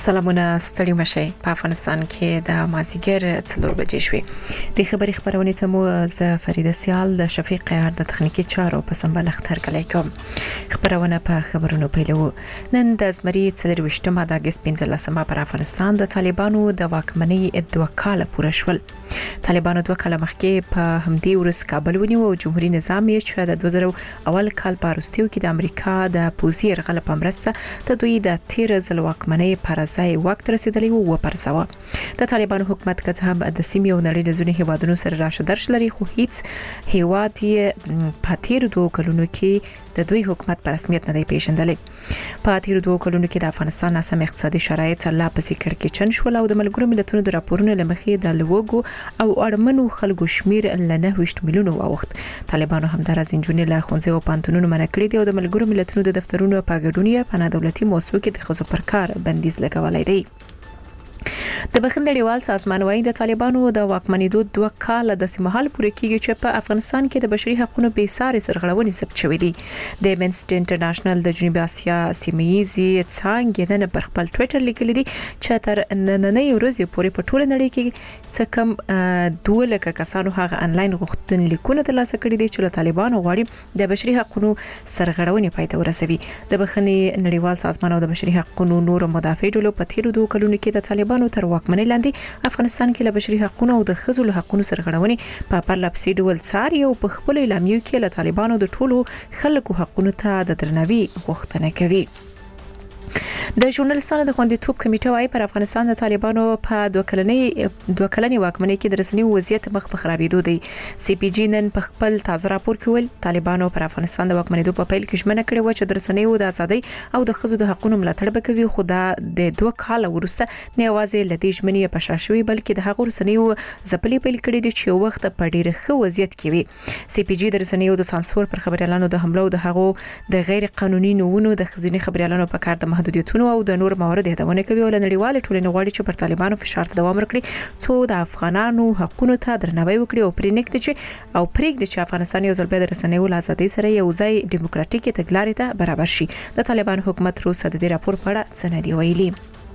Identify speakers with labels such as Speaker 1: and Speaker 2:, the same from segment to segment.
Speaker 1: سلامونه ستړي مشه په افغانستان کې د مازیګر 4 بجې شوې د خبري خبرونه ته مو ز فریده سیال د شفیق قهر د تخنیکی چارو په سمبل اختر کلی کوم خبرونه په خبرونو پیلو نن د زمري 24مه د اگست 15مه پر افغانستان د طالبانو د واکمنۍ 2 کال پوره شول. طالبانو 2 کال مخکې په همدې ورځ کابل ونیو او جمهوریت نظام یې چې د 2000 اول کال په روسیو کې د امریکا د پوزي یرغل په مرسته د دوی د 13 ځل واکمنۍ پر ځای وخت رسیدلی وو پرساوه. د طالبانو حکومت کته هم د سیمې او نړۍ د ځینو هیوادونو سره راشه درش لري خو هیڅ هیواد یې په تیر 2 کلونو کې د دوی حکومت په رسمیت نه دی پیژندلې. په تیر 2 کلونو کې د افغانستان ناسم اقتصادي شرایط لا پسې کړکېچن شول او د ملګرو ملتونو د راپورونو لمخې د لوګو او اړمنو خلکو شمیر ل 9 میلیونو وخت. طالبانو هم د رازنجونې له خونځو او پانتونونو منع کړی دی او د ملګرو ملتونو د دفترونو په ګډون په نه دولتي موسسو کې د خصوصي پر کار بندیز لګولای دی. د بخښندړیوال سازمان وايي د طالبانو د واکمنېدو 2 کال د سیمهال پورې کېږي چې په افغانستان کې د بشري حقوقو بې ساري سرغړونې ثبت شوې دي. د امنسټي انټرنیشنل د جنوبي اسیا سیمه‌یزي څنګه نه پر خپل ټوئیټر لیکلي دي چې تر نننۍ ورځې پورې په ټوله نړۍ کې څه کم 2 لک کسانو هغه انلاین غوښتنلیکونه ترلاسه کړي دي چې له طالبانو غواړي د بشري حقوقو سرغړونې پای ته ورسوي. د بخښنې نړیوال سازمان او د بشري حقوقو نور مدافع ډلو په تیر 2 کلونو کې د طالبانو تر واکمنۍ لاندې افغانستان کې له بشري حقوقو او د ښځو له حقوقو سرغړونې په پرلپسې ډول څاري او په خپل اعلامیو کې له طالبانو د ټولو خلکو حقوقو ته د درناوي غوښتنه کوي. د ژورنالستانو د خوندیتوب کمیټه وايي پر افغانستان د طالبانو په 2 کلنې واکمنۍ کې د رسنیو وضعیت مخ په خرابېدو دی. سی پی جی نن په خپل تازه راپور کې ویل طالبانو پر افغانستان د واکمنېدو په پیل کې ژمنه کړې و چې د رسنیو د ازادۍ او د ښځو د حقوقو ملاتړ وکوي خو دا د 2 کال وروسته نه یوازې لدې ژمنې په شاشوي بلکې د هغو رسنیو ځپلې پیل کړې دي چې وخت په ډېر ښه وضعیت کې وي. سی پی جی د رسنیو د سانسور پر خبريالانو د حمله او د هغو د غیر قانوني نوونو د خزینې خبريالانو په کار د محدودیتونو او د نور موارد هداونه کوي او نړیوال ټولنې غواړي چې پر طالبانو فشار ته دوام ورکړي څو د افغانانو حقوقو ته درناوی وکړي او پرېږدي چې افغانستان یو ځل بیا د رسنیو ازادۍ سره یو ځای ډیموکراټیکي تګلارې ته برابر شي. د طالبان حکومت روسه د دې راپور په اړه څه نه دی ویلي.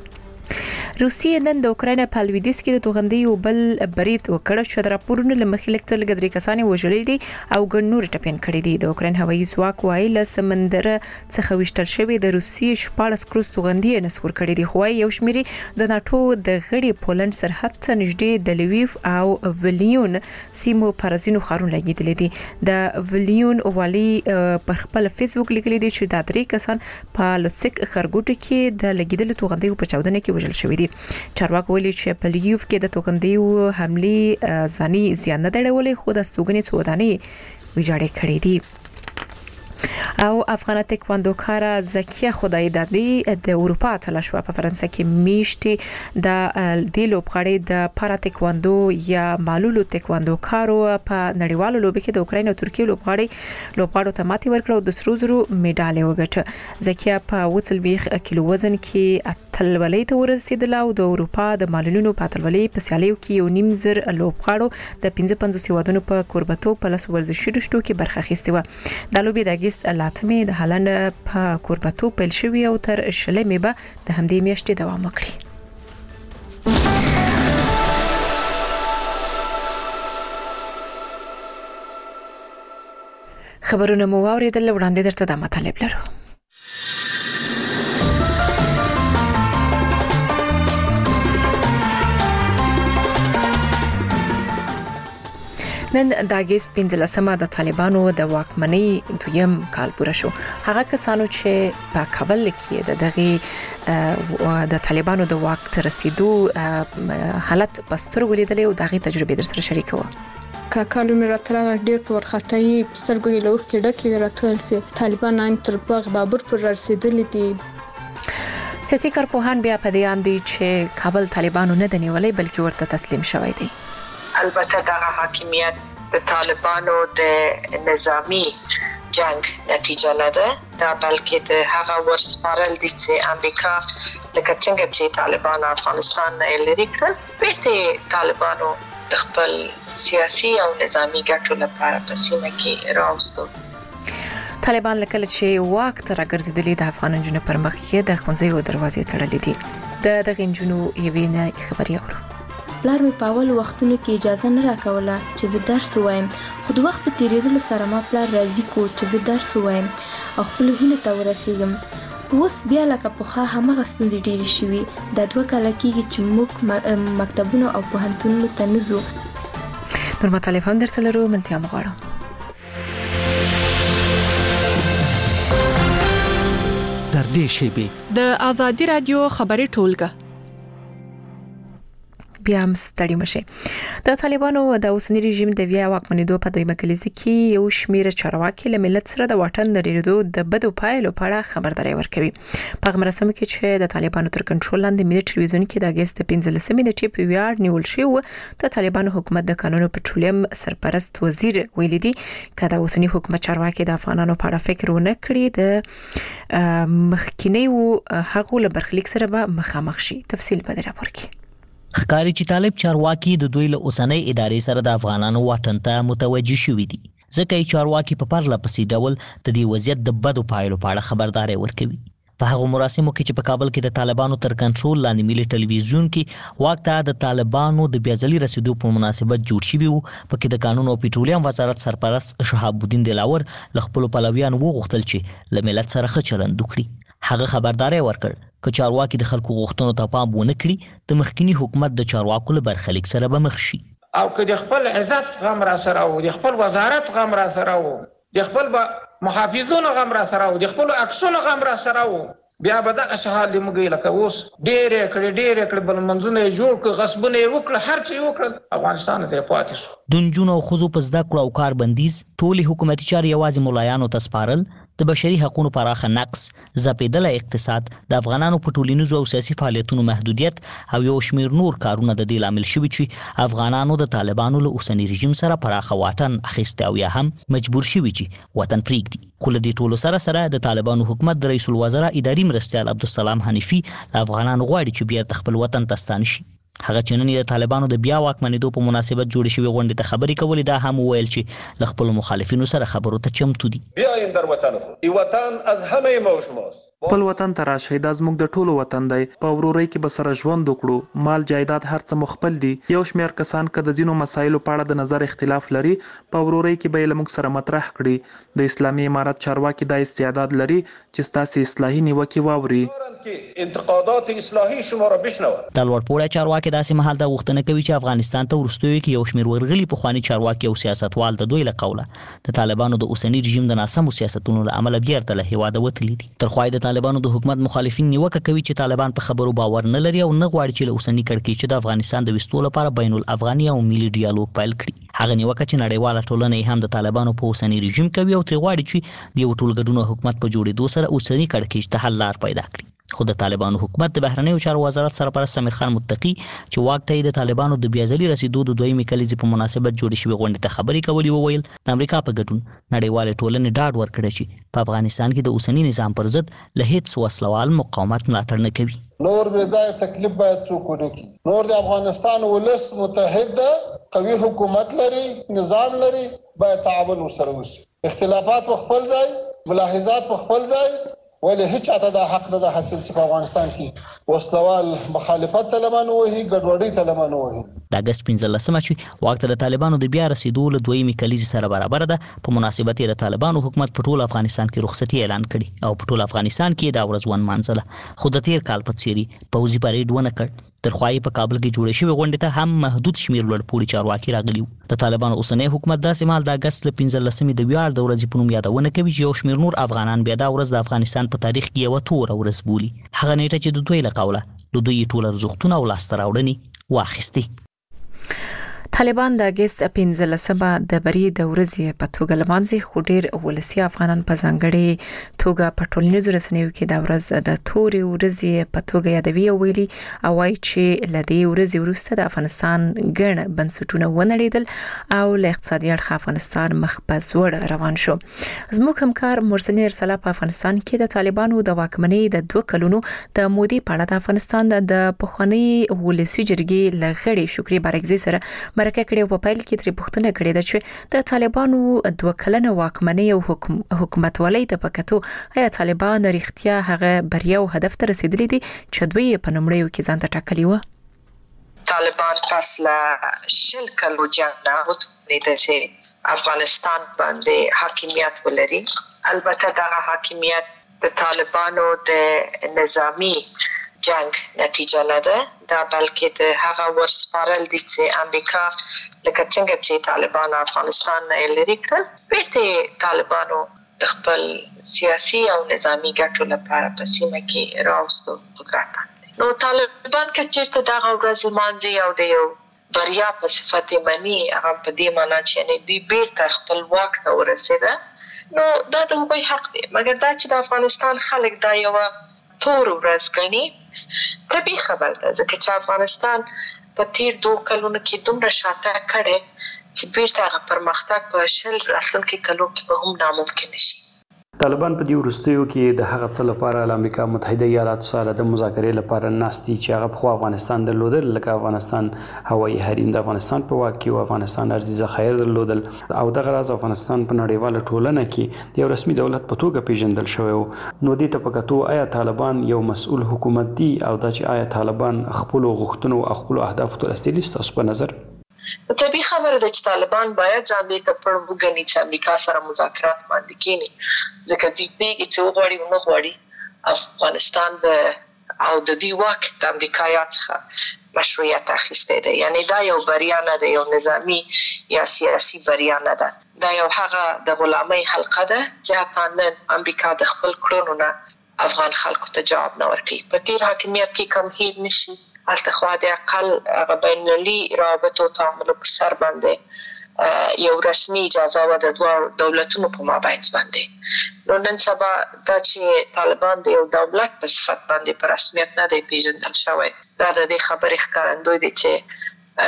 Speaker 1: روسیه نن د اوکراین په لویدیځ کې د توغندیو بل برید وکړ چې د راپورونو لمخې لکتل غدري کسانې وژلې دي او ګڼ نور ټپین کړي دي. د اوکراین هوایي ځواک وايي له سمندر څخه وشتل شوی د روسیې 14 کروز توغندي نسور کړي دي خو یو شمیري د ناتو د غړي پولند سرحد ته نږدې د لویف او ویلیون سیمو پرزینو خارون لګیدل دي. د ویلیون والی پر خپل فیسبوک لیکلي دي چې د 3 کسان په لوتسک خرګوټ کې د لګیدل توغندي په چاودنه کې وژل شوی دي. چارواکو ویلي چې په لیوف کې د توغندیو حمله ځاني زیان نه درولې خو د ستوګنې څودانې ویجاړې کړې دي. او افغان تکواندوکار زکیه خدای دادی د اروپا تلشوا په فرانسه کې میشتي د دیلو بغړې د پارا تکواندو یا مالولو تکواندوکارو په نړیوالو لوبي کې د اوکراین او ترکیه لوبغاړو ته ماتې ورکړه او د سرو زرو میډالې وګټه. زکیه په 40 کیلو وزن کې اتلولۍ ته ورسېدله او د اروپا د مالولونو په اتلولۍ په سیالیو کې 1.5 زر لوبغاړو د 55 هیوادونو په کوربتو په لس ورزشي رشتو کې برخه اخیستې و. د لوبي د لاتمه د هالند په کوربتو پیل شوی او تر شلمې به د همدې میاشتې دوام وکړي. خبرونه مو واوریدل وړاندې درته د مطالب لرو. نن د اگست 15مه د طالبانو د واکمنۍ 2م کال پوره شو. هغه کسانو چې په کابل کې د طالبانو د واک تر رسیدو حالت پستر ولیدل او دغه تجربه در سره شریکو.
Speaker 2: کاکالو مې راتله ډېر په ورخطایي سترګو یې لوخ کې ډکې وراتول سي طالبان تر باغ بابر پر رسیدلې دي.
Speaker 1: سیاسي کارپوهان بیا په دې اندي چې کابل طالبانو نه د نیولې بلکې ورته تسلیم شوی دی.
Speaker 3: البته دغه حاکمیت د طالبانو د نظامی جنگ نتیجه نه ده دا بلکې د هغه ورسپارل دي چې امریکا لکه څنګه چې طالبان افغانستان نه لري کړ بیرته طالبانو د خپل سیاسي او نظامی ګټو لپاره په سیمه کې راوستل.
Speaker 1: طالبان لکه چې واک تر راګرځېدلې د افغان جنونو پر مخ کې د خونځیو دروازې تړلې دي. د دغه جنو یوې نه خبري اورو.
Speaker 4: پلار مې په اول وختونو کې اجازه نه راکوله چې زه درس ووایم، خو د وخت په تیریدلو سره ما پلار راضي کو چې زه درس ووایم او خپل هیله ته ورسیږم. اوس بیا لکه پخوا همغه ستونزې ډېرې شوي. دا 2 کاله کېږي چې موږ مکتبونو او پوهنتونونو ته نه ځو.
Speaker 1: نور مطالب هم درته لرو، ملتیا مو غواړم.
Speaker 5: تر دې شیبې
Speaker 6: د آزادي رادیو خبري ټولګه
Speaker 1: بیا هم ستړي مشه. د طالبانو د اوسنی رژیم د بیا واکمنېدو په دویمه کلیزه کې یو شمېر چارواکي له ملت سره د واټن د ډیریدو د بدو پایلو په اړه خبرداري ورکوي. په مراسمو کې چې د طالبانو تر کنټرول لاندې ملي ټلویزیون کې د اگست 15 نیټې په ویاړ نیول شوی د طالبانو حکومت د قانون پټرولیم سرپرست وزیر ویلي دي چې د اوسنی حکومت چارواکي د افغانانو په اړه فکر ونه کړي د مخکینیو هغو له برخلیک سره به مخامخ شي. تفصیل په دې راپور کې
Speaker 7: ښکاري چې طالب چارواکي د دوی له اوسنۍ ادارې سره د افغانانو واټن ته متوجه شوي دي، ځکه یې چارواکي په پرله پسې ډول د دې وضعیت د بدو پایلو په اړه خبرداری ورکوي. په هغو مراسمو کې چې په کابل کې د طالبانو تر کنټرول لاندې ملي ټلویزیون کې واک ته د طالبانو د بیا ځلي رسیدو په مناسبت جوړ شوي وو، پکې د قانون او پټرولیم وزارت سرپرست شهاب الدین دلاور له خپلو پلویانو وغوښتل چې له ملت سره ښه چلند وکړي. هغه خبرداری ورکړ که چارواکي د خلکو غوښتنو ته پام ونه کړي د مخکینی حکومت د چارواکو له برخلیک سره به مخ شي.
Speaker 8: او که د خپل عزت غم را سره او د خپل وزارت غم را سره او د خپل محافظونو غم را سره او د خپل عکسونو غم را سره او بیا به دغه شحال دی موږ لکه اوس ډېر کړي بل منځونه جوړ کړ، غصبونه وکړ، هر څه وکړ، افغانستان ته پاتې شو.
Speaker 7: د نجونو او ښځو په زده کړو او کار بندیز، ټولې حکومتي چارې یوازې ملایانو ته سپارل، د بشري حقوقو پراخه نقص، ځپېدلی اقتصاد، د افغانانو په ټولنیزو او سیاسي فعالیتونو محدودیت او یو شمېر نور کارونه د دې لامل شوي چې افغانانو د طالبانو له اوسني رژیم سره پراخه واټن اخیستی او یا هم مجبور شوي چې وطن پرېږدي. خو له دې ټولو سره د طالبانو حکومت د رئیس الوزرا اداري مرستیال عبدالسلام حنیفي له افغانانو غواړي چې بیرته خپل وطن ته ستانه شي. هغه چې نن د طالبانو د بیا واکمنېدو په مناسبت جوړې شوې غونډې ته خبرې کولې، دا هم وویل چې له خپلو مخالفینو سره خبرو ته چمتو دي.
Speaker 9: بیاین در وطنکم، وطن از همه ما شماست.
Speaker 10: خپل وطن ته راشئ، دا زموږ د ټولو وطن دی. په ورورۍ کې به سره ژوند وکړو. مال جایداد هر څه مو خپل دي. یو شمېر کسان که د ځینو مسایلو په اړه د نظر اختلاف لري، په ورورۍ کې به یې له موږ سره مطرح کړي. د اسلامي امارت چارواکي دا استعداد لري چې ستاسې اصلاحي نیوکې واوري.
Speaker 9: انتقادات اصلاحي شما را بشنوه.
Speaker 7: د لوړپوړی چارواکي داسې مهال دا غوښتنه کوي چې افغانستان ته وروستیو کې یو شمېر ورغلي پخواني چارواکي او سیاستوال د دوی له قوله د طالبانو د اوسني رژیم د ناسمو سیاستونو له امله بیرته له هېواده وتلي دي. تر خوا د طالبانو د حکومت مخالفین نیوکه کوي چې طالبان په خبرو باور نه لري او نه غواړي چې له اوسني کړکېچ د افغانستان د ویستو لپاره بین الافغاني او ملي ډیالوګ پیل کړي. هغه نیوکه چې نړیواله ټولنه هم د طالبانو په اوسني رژیم کوي او ترې غواړي چې د یو ټولګډون حکومت په جوړېدو سره اوسني کړکېچ ته حل لار پیدا کړي. خو د طالبانو حکومت د بهرنیو چارو وزارت سرپرست امیر خان متقي چې واک ته د طالبانو د بیا ځلي رسیدو د دویمې کلیزې په مناسبت جوړې شوې غونډې ته خبرې کولې، وویل د امریکا په ګډون نړیوالې ټولنې ډاډ ورکړی چې په افغانستان کې د اوسني نظام پر ضد له هېڅ وسلوال مقاومت ملاتړ نه کوي.
Speaker 9: نور بې ځایه تکلیف باید څوک ونه کړي. نور د افغانستان ولس متحد ده، قوي حکومت لري، نظام لري، باید تعامل ورسره وشي. اختلافات په خپل ځای، ملاحظات په خپل ځای، ولی هیڅ چاته دا حق نه ده حاصل چې په افغانستان کې وسلوال مخالفت ته لمن وهي، ګډوډۍ ته لمن وهي.
Speaker 7: د اگست 15 چې واک ته د طالبانو د بیا رسیدو له دویمې کلیزې سره برابر ده، په مناسبت یې د طالبانو حکومت په ټول افغانستان کې رخصتي اعلان کړي او په ټول افغانستان کې دا ورځ ونمانځله. خو د تیر کال په څېر پوځي پریډ ونه کړ. تر خوا یې په کابل کې جوړې شوې غونډې ته هم محدود شمېر لوړپوړي چارواکي راغلي وو. د طالبانو اوسنی حکومت داسې مهال د اګست له 15 د ویاړ د ورځې په نوم یادونه کوي چې یو شمېر نور افغانان بیا دا ورځ د افغانستان په تاریخ کې یوه توره ورځ بولي. هغه نیټه چې د دوی له قوله د دوی ټول ارزښتونه او لاسته راوړنې واخیستې.
Speaker 1: طالبان د اگست 15 د بری د ورځې په توګه لمانځي، خو ډیر ولسی افغانان په ځانګړي توګه په ټولنیزو رسنیو کې د ورځ د تورې ورځې په توګه یادوي او ویلي او وايي چې له دې ورځې وروسته د افغانستان ګڼ بنسټونه ونړېدل او له اقتصادي اړخه افغانستان مخ په ځوړ روان شو. زموږ همکار مرسل ارسلا په افغانستان کې د طالبانو د واکمنۍ د 2 کلونو د مودې په اړه د افغانستان د پخوانی ولسی جرګې لغړي شکري بارګزي سره مرکه کړي په پیل کې تر پښتنه کړي د چې د طالبانو 2 کلنه واکمنۍ او حکومت ولې ته پکاتو آیا طالبان رښتیا هغه بریا او هدف ته رسیدلي دي چې دوی په نومړیو کې ځان ته ټاکلي و؟
Speaker 3: طالبان فاصله شل کلو جنگ نه وته چې افغانستان باندې حاکمیت ولري. البته دا حاکمیت د طالبانو د نظامی جنگ نتیجه نه ده، دا بلکې د هغه ورسپارل دي چې امریکا لکه څنګه چې طالبان افغانستان نه لري کړل، بیرته طالبانو د خپل سیاسي او نظامی ګټو لپاره په سیمه کې راوستو قدرت باندې. نو طالبان کې چې دا ورځ مانځي او د یو بریا په صفت منی هغه په دې معنی چې دی بیرته خپل واک ته ورسېده، نو دا د هغوی حق دی. مګر دا چې د افغانستان خلک دا یو تور ورځ ګڼي طبیعي خبر ده، ځکه چې افغانستان په تیر 2 کلونو کې دومره شاته کړي چې بیرته هغه پرمختګ په شل راتلونکي کلو کې به هم ناممکن شي.
Speaker 11: طالبان په دې وروستیو کې د هغه څه لپاره د امریکا متحده ایالاتو سره د مذاکرې لپاره ناستي چې هغه په افغانستان درلودل، لکه افغانستان هوایي حریم د افغانستان په واک کې او افغانستان ارضي ذخایر درلودل، او دغه راز افغانستان په نړیواله ټولنه کې د یو رسمي دولت په توګه پیژندل شوی. نو دې ته په کتو آیا طالبان یو مسؤل حکومت دي او دا چې آیا طالبان خپل غوښتنو او خپل اهدافو ته رسیدلي ستاسو په نظر؟
Speaker 3: طبیعي خبره ده چې طالبان باید ځان دې ته پړ وګڼي چې امریکا سره مذاکرات باندې کینی، ځکه دوی پیږي چې وغواړي او نه غواړي افغانستان او د دوی واک د امریکایانو څخه مشروعیت اخیستی دی. یعنی دا یو بریا نه ده، یو نظامی یا سیاسي بریا نه ده، دا یو هغه د غلامۍ حلقه ده چې حتی نن امریکا د خپل کړنو نه افغان خلکو ته جواب نه ورکوي. په تیر حاکمیت کې کم هیر نشي، البته خو د اقل بین المللي روابطو تعامل پر سر باندې یو رسمي اجازه و د دوه دولتونو په مابین باندې. نو نن سبا دا چې طالبان د یو دولت په صفت باندې په رسمیت نه دی پیژندل شوی، دا د دې خبرې ښکارندوی دی چې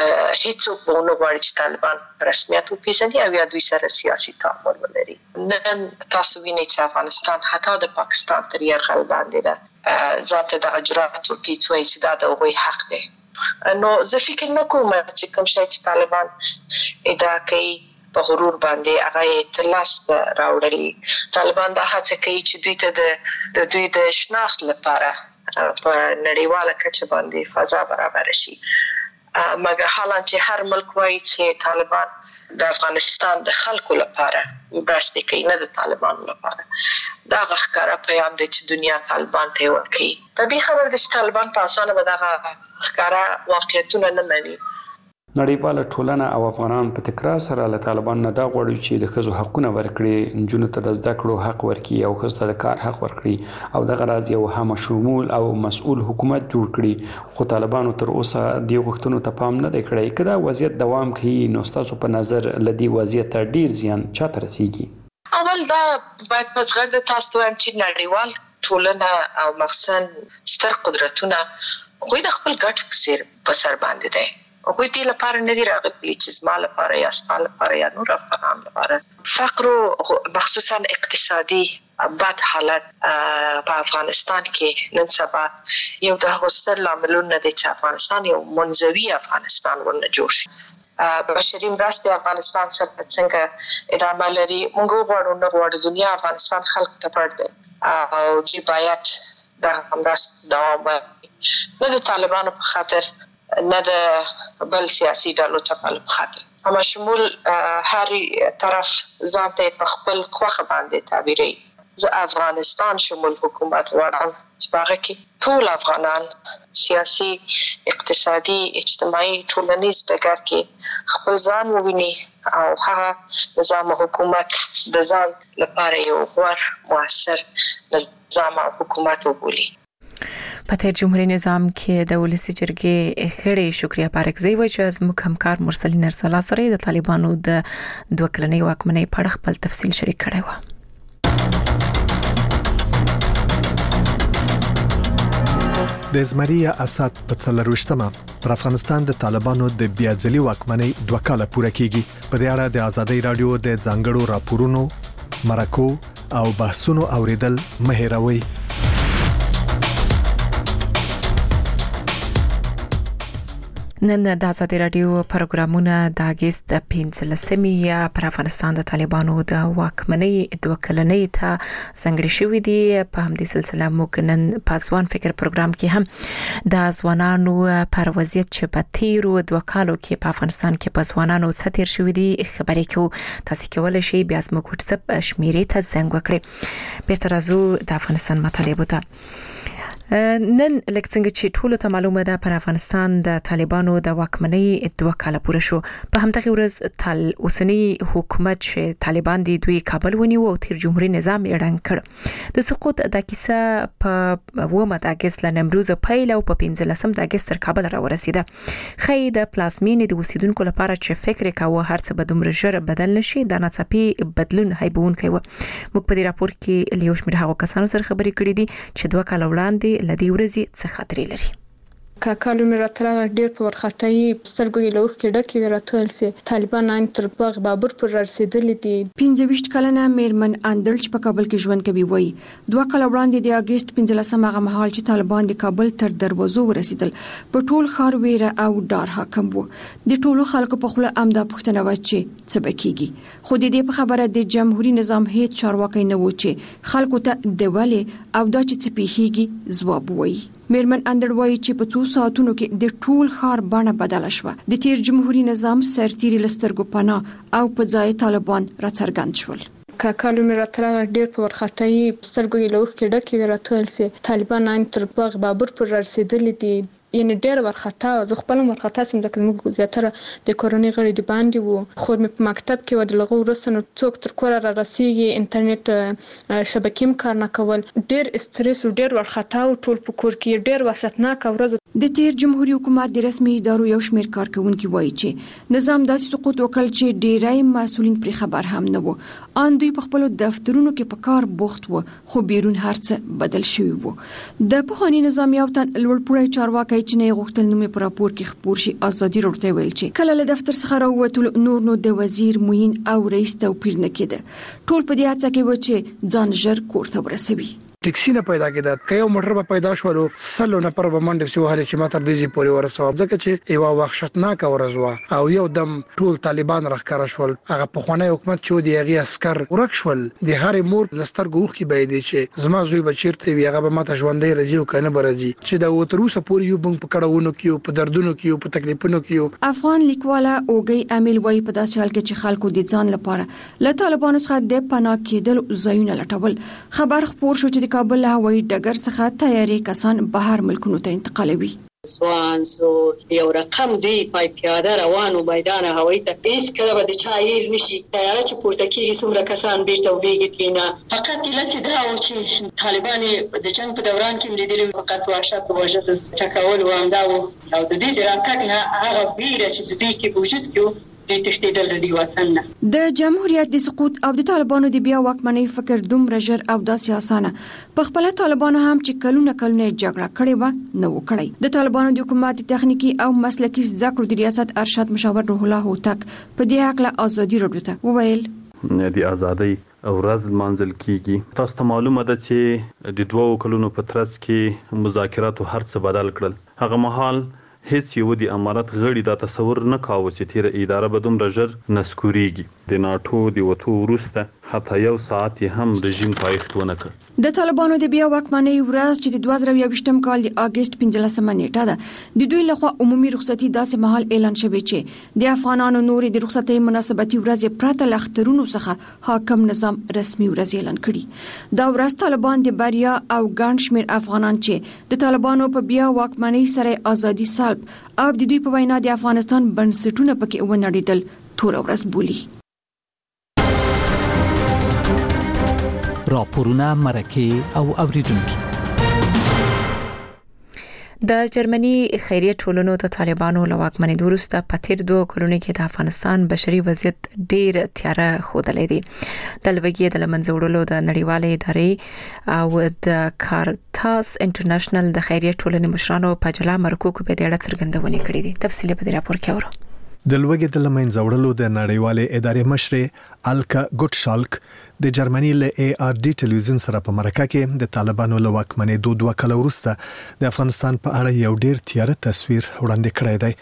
Speaker 3: هیڅوک به نه غواړي چې طالبان په رسمیت وپیژني او یا دوی سره سیاسي تعامل ولري. نن تاسو وینئ چې افغانستان حتی د پاکستان تر یرغل باندې ده ذات د جرأت ورکړي چې دا د هغوی حق دی. نو زه فکر نه کوم چې کوم شی چې طالبان ادعا کوي په غرور باندې هغه ترلاسه راوړلي. طالبان دا هڅه کوي چې دوی ته د دوی د شناخت لپاره په نړیواله کچه باندې فضا برابر شي. مګر حالا چې هر ملک وایي چې طالبان د افغانستان د خلکو لپاره مرسته کوي، نه د طالبانو لپاره، دا ښکاره پیغام دی چې دنیا طالبان ته ورکوي. طبیعي خبره ده چې طالبان په اسانه به دغه ښکاره واقعیتونه نه مني.
Speaker 11: نړیواله ټولنه او افغانان په تکرار سره له طالبان نه دا غواړي چې د ښځو حقونه ورکړي، نجونو ته د زده کړو حق ورکړي او ښځو ته د کار حق ورکړي او دغه راز یو هم شمول او مسؤل حکومت جوړ کړي. خو طالبانو تر اوسه دې غوښتنو ته پام نه دی کړی. که دا وضعیت دوام کوي نو ستاسو په نظر له دې وضعیت ډیر زیان چاته رسیږي؟
Speaker 3: اول دا باید په زغرد تاسو وایم چې نړیوال ټولنه او مخصوصا ستر قدرتونه غوی د خپل ګټ سر په سر باندې دی. هغوی دې لپاره نه دي راغلي چې زما لپاره یا ستا لپاره یا نور افغانان لپاره. فقر مخصوصا اقتصادي بد حالت په افغانستان کې نن سبا یو د هغو ستر لاملونه دی چې افغانستان یو منزوي افغانستان ورنه جوړ شي. بشري مرستې افغانستان سره څنګه ادامه لري، موږ غواړو نه غواړو دنیا افغانستان خلکو ته پړ دی او دوی باید دغه مرستې دوام ورکړي، نه د طالبانو په خاطر نه د بل سیاسي ډلو په خاطر. اما شمول هر طرف ځان ته په خپل خوښه باندې تعبیري. زه افغانستان شمول حکومت غواړم چې په هغه کې ټول افغانان سیاسي، اقتصادي، اجتماعي، ټولنیز ډګر کې خپل ځان وویني او هغه نظام حکومت د ځان لپاره یو غوره مؤثر نظام حکومت وبولي.
Speaker 1: په تیر جمهوریت نظام کې د ولسی جرګې خړې شکریا پارکزی وایي چې زموږ همکار مرسلین ارسلا سره د طالبانو د 2 کلنۍ واکمنۍ په اړه خپل تفصیل شریک کړی و.
Speaker 12: د زمری اسد په 24مه پر افغانستان د طالبانو د بیا ځلي واکمنۍ 2 کاله پوره کیږي. په دې اړه د ازادۍ رادیو د ځانګړو راپورونو، مرکو او بحثونو اوریدل مهیروي.
Speaker 1: نن د آزادي رادیو پروګرامونه د اگست 15 پر افغانستان د طالبانو د واکمنۍ دوه کلنۍ ته څنګه شوې دي. په همدې سلسله موږ نن په ځوان فکر پروګرام کې هم د ځوانانو پر وضعیت چې په تیرو دوه کالو کې په افغانستان کې په ځوانانو څه تیر شوې دي خبرې کوو. تاسو کولای شئ بیا زموږ واتساپ شمیرې ته زنګ وکړئ. بیرته راځو د افغانستان مطالبه ته. نن لکه څنګه چې ټولو ته معلومه ده پر افغانستان د طالبانو د واکمنۍ 2 کال پوره شو. په همدغه ورځ اوسنی حکومت چې طالبان دي دوی کابل ونیو او تیر جمهوریت نظام اعلان کړ. د سقوط د کیسه په 9 د اگست ل نمروز پیل او په 15 د اگست تر کابل را ورسیده. خې د پلاسمینې د اوسیدونکو لپاره چې فکر کاوه هر څه به دومره ژر بدل نشي د ناڅاپي بدلون هیبون کوي. موږ په دې راپور کې لیوشمیر هغه کسانو سره خبرې کړې دي چې 2 کال وړاندې لدی ورځي څه خاطرې لري.
Speaker 2: کاکالو مې راتله ډېر په ورختای سترګو یې لوخ کې ډکې وراتول سي طالبان ان تر باغ بابر پر رسیدلې دي.
Speaker 13: 25 کلنه میرمن اندل چې په کابل کې ژوند کوي وایي 2 کال وړاندې د اگست 15 هغه مهال چې طالبان د کابل تر دروازو ورسیدل په ټول ښار ویره او ډار حاکم وو. د ټولو خلکو په خله امدا پښتنه و چې څه بکیږي. خو د دې په خبره د جمهوریت نظام هیڅ چارواکي نه و چې خلکو ته د ولی او دا چې څه پیښیږي ځواب وایي. میرمن اندر وایي چې په 2 ساعتونو کې د ټول ښار بڼه بدله شوه. د تیر جمهوریت نظام سرتیري لسترګو پناه او په ځای طالبان راڅرګند شول.
Speaker 2: کاکالو مې راتله ډېر په ورختای سترګو یې لوخ کې ډکې وراتول سي طالبان ان تر باغ بابر پر رسیدلې دي. یعنی ډېر ورختا زه خپل ورختا سم ځکه موږ زیاتره د کورونی غړي دی باندې وو. خو مې په مکتب کې و د لغو ورسنه څوک تر کور را رسیږي انټرنیټ شبکې کار نه کول ډېر استرس او ډېر ورختا او ټول په کور کې ډېر وحشتناک ورځ.
Speaker 13: د تیر جمهوریت حکومت د رسمي ادارو یو شمېر کارکونکو وایي چې نظام داسې سقوط وکړ چې ډېرای مسؤلین پر خبر هم نه وو. ان دوی په خپل دفترونو کې په کار بوخت وو خو بیرون هرڅه بدل شوی وو. د پخوانی نظام یو تن لوړپوړی چارواکي چې نه غوښتل نومې پر راپور کې خبر شي ازادي ورته ویل چې کله له دفتر څخه راووتل نور نو د وزیر موین او رئیس توپیر نه کېده. ټول په دې هڅه کې و چې ځان ژر کور ته ورسوي.
Speaker 14: ټیکسي نه پیدا کېده که یو موټر به پیدا شو سلو نه پر باندې سی وهله چې ماته د دې پوري ورسو ځکه چې یو وحشتناک ورځ او یو دم ټول طالبان راخکاره شول. هغه په خوانی حکومت چې دی هغه عسكر ورک شول. د هر مور لستر ګوخ کې به دی چې زما زوی بچیرته وی هغه ماته ژوندې رځي او کنه برځي چې دا وتروسه پوري یو بنګ پکړهونو کې په دردونو کې په تکلیفونو کې.
Speaker 13: افغان لیکواله اوګي امیل وای په داسې حال کې چې خلکو د ځان لپاره له طالبانو څخه د پناه کېدل ځایونه لټول. خبر خبر شو چې د کابل هوایي ډګر څخه تیاری کسان بهر ملکونو ته انتقالوي.
Speaker 15: سوان سو یو رقم دی پای پیاده روانو میدان هوایي ته هیڅ کله به د چایر نشي تیار چې پورته کېږي څومره کسان بیرته وبېږي کینا فقط لته دا او چې طالبان د جنگ په دوران کې ملیدل فقط وحشت او وجد تکول و امدا او د دې راتګ هغه بیره چې د دې کې وجود کې د تشدید د وطن
Speaker 13: د جمهوریت د سقوط او د طالبانو د بیا واکمنۍ فکر دومره ژر او داسې اسانه په خپل طالبانو هم چې کلونه جګړه کړې و نه وکړي. د طالبانو د حکومت تخنیکی او مسلکی زده کړو د ریاست ارشد مشاور روح الله هوتک په دې حق له ازادي رادیو ته وویل
Speaker 16: د ازادۍ ورځ منځل کیږي. تاسو ته معلومه ده چې د 2 کلونو په ترڅ کې مذاکرات هر څه بدل کړل. هغه مهال هیڅ یو د امارات غړي دا تصور نه کاوه چې تیر اداره به دومره ژر نسکوريږي. د ناتو د وټو وروسته حتی یو ساعت هم رژیم پایښت ونه کړ.
Speaker 13: د طالبانو د بیا واکمنۍ ورځ چې د 2023م کال د اگست 15 نیټه ده د دوی لخوا عمومي رخصتي داسې مهال اعلان شوی چې د افغانانو نور د رخصتي مناسبتي ورځ پرته لخترونو څخه حاکم نظام رسمي ورځ اعلان کړي. دا ورځ طالبان د بریا او ګڼ شمېر افغانان چې د طالبانو په بیا واکمنۍ سره ازادي سلب او د دوی په وینا د افغانستان بنسټونه پکې ونړیدل تور ورځ بولي.
Speaker 5: راپورونه مرکه او اوریدونکو.
Speaker 1: د جرمني خیریه ټولنو د طالبانو له واکمنۍ وروسته په تیر 2 کلونو کې د افغانستان بشري وضعیت ډیر تیاره ښودلې دي. د لوګي د لمنځه وړلو د نړیوالې ادارې او د کارتاس انټرنیشنل د خیریه ټولنې مشرانو په جلا مرکو کې په دې اړه څرګندونه کړې دي. تفصیل په دې راپور کې اورو.
Speaker 12: د لوګي د لمنځه وړلو د نړیوالې ادارې مشر الکا ګوټشالک د جرمني له ARD ټلویزیون سره په مرکه کې د طالبانو له واکمنۍ 2 کال وروسته د افغانستان په اړه یو ډیر تیاره تصویر وړاندې کړی دی.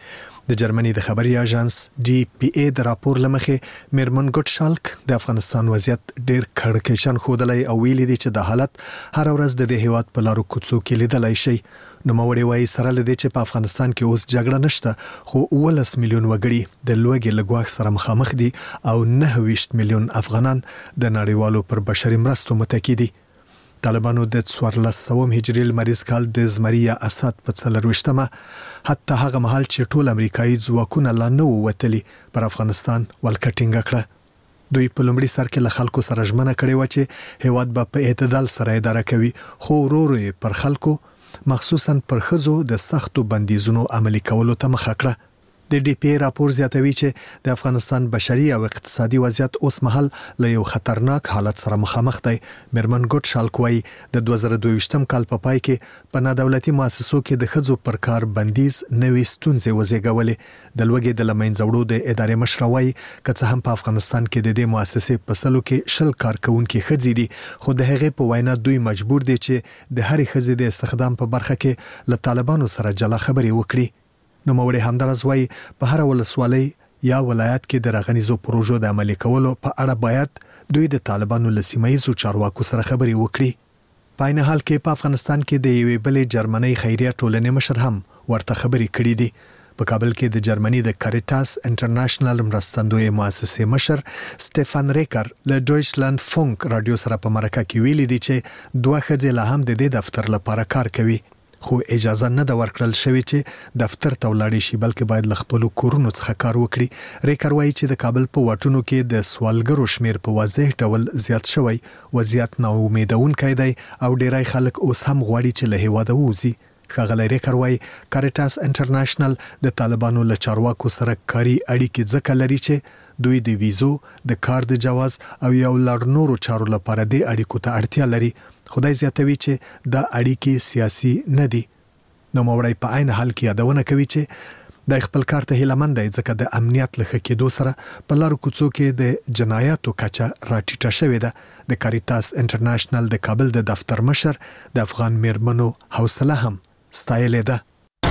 Speaker 12: د جرمني د خبري اژانس DPA د راپور لمخې میرمن ګوټشالک د افغانستان وضعیت ډیر کړکېشن خودلای او ویلي دي چې د حالت هر ورځ د دې هیواد په لارو کوڅو کې لیدلای شي. نو موري وایي سره لدی چې په افغانستان کې اوس جګړه نشته خو 19 میلیون وګړي د لوږې لګواخ سره مخامخ دي او 29 میلیون افغانان د نړیوالو پر بشري مرستو متکی دي. طالبانو د 1400 هجري لمریز کال د زمریه اسد په 24مه حتی هغه مهال چې ټول امریکایي ځواکونه لا نه ووتلي پر افغانستان ولکټینګ کړه. دوی په لومړي سر کې له خلکو سره ژمنه کړې و چې هیواد به په اعتدال سره اداره کوي خو ورو پر خلکو مخصوصا پر خزو د سختو بندیزونو عملي کولو ته مخه کړه. د DPA راپور زیاتوي چې د افغانستان بشري او اقتصادي وضعیت اوس مهال له یو خطرناک حالت سره مخامخ دی. میرمن ګوټشالک وایي د 2022م کال په پای کې په نادولتي مؤسسو کې د خزو پر کار بندیز نوې ستونزې وزېږولې. د لوږې د لمنځه وړو د ادارې مشر وایي که څه هم په افغانستان کې د دې مؤسسې په سلو کې 10 کارکونکو خځې دي خو د هغې په وینا دوی مجبور دي چې د هرې خځې د استخدام په برخه کې له طالبانو سره جلا خبرې وکړي. نو موري همدارس وایي په هر ولسوالۍ یا ولایت کې د راغنیزو پروژو د عملي کولو په اړه باید دوی د طالبانو له سیمایي چارواکو سره خبرې وکړي. په عین حال کې په افغانستان کې د یوې بلې جرمنۍ خیریه ټولنې مشر هم ورته خبرې کړې دي. په کابل کې د جرمني د کاریټاس انټرنیشنل مرستندوی مؤسسې مشر سټيفان ریکر له ډویچلند فونک رادیو سره په مرکه کې ویلي دي چې دوه خځې له هم د دې دفتر لپاره کار کوي خو اجازه نه د ورکړل شوی چې دفتر ته ولاړ شي بلکې باید ل خپل کورونو څخه کار وکړي. ریکر وایي چې د کابل په واټونو کې د سوالګرو شمیر په واضح ډول زیات شوی وضعیت نا امیدونکې دی او ډیری خلک اوس هم غواړي چې له هیواده ووځي. ښاغلی ریکر وایي کاریټاس انټرنیشنل د طالبانو له چارواکو سره کاري اړیکې ځکه لري چې دوی د ویزو د کار د جواز او یو لړ نورو چارو لپاره د اړیکو ته اړتیا لري. خدای زیاتوي چې د اړیکې سیاسي نه دي. نو موري په عین حال کې یادونه کوي چې د خپل کار ته هیلمند دی ځکه د امنیت لخوا کېدو سره په لارو کوڅو کې د جنایاتو کچه راټیټه شوې ده. د کاریټاس انټرنیشنل د کابل د دفتر مشر د افغان میرمنو حوصله هم ستایلې ده.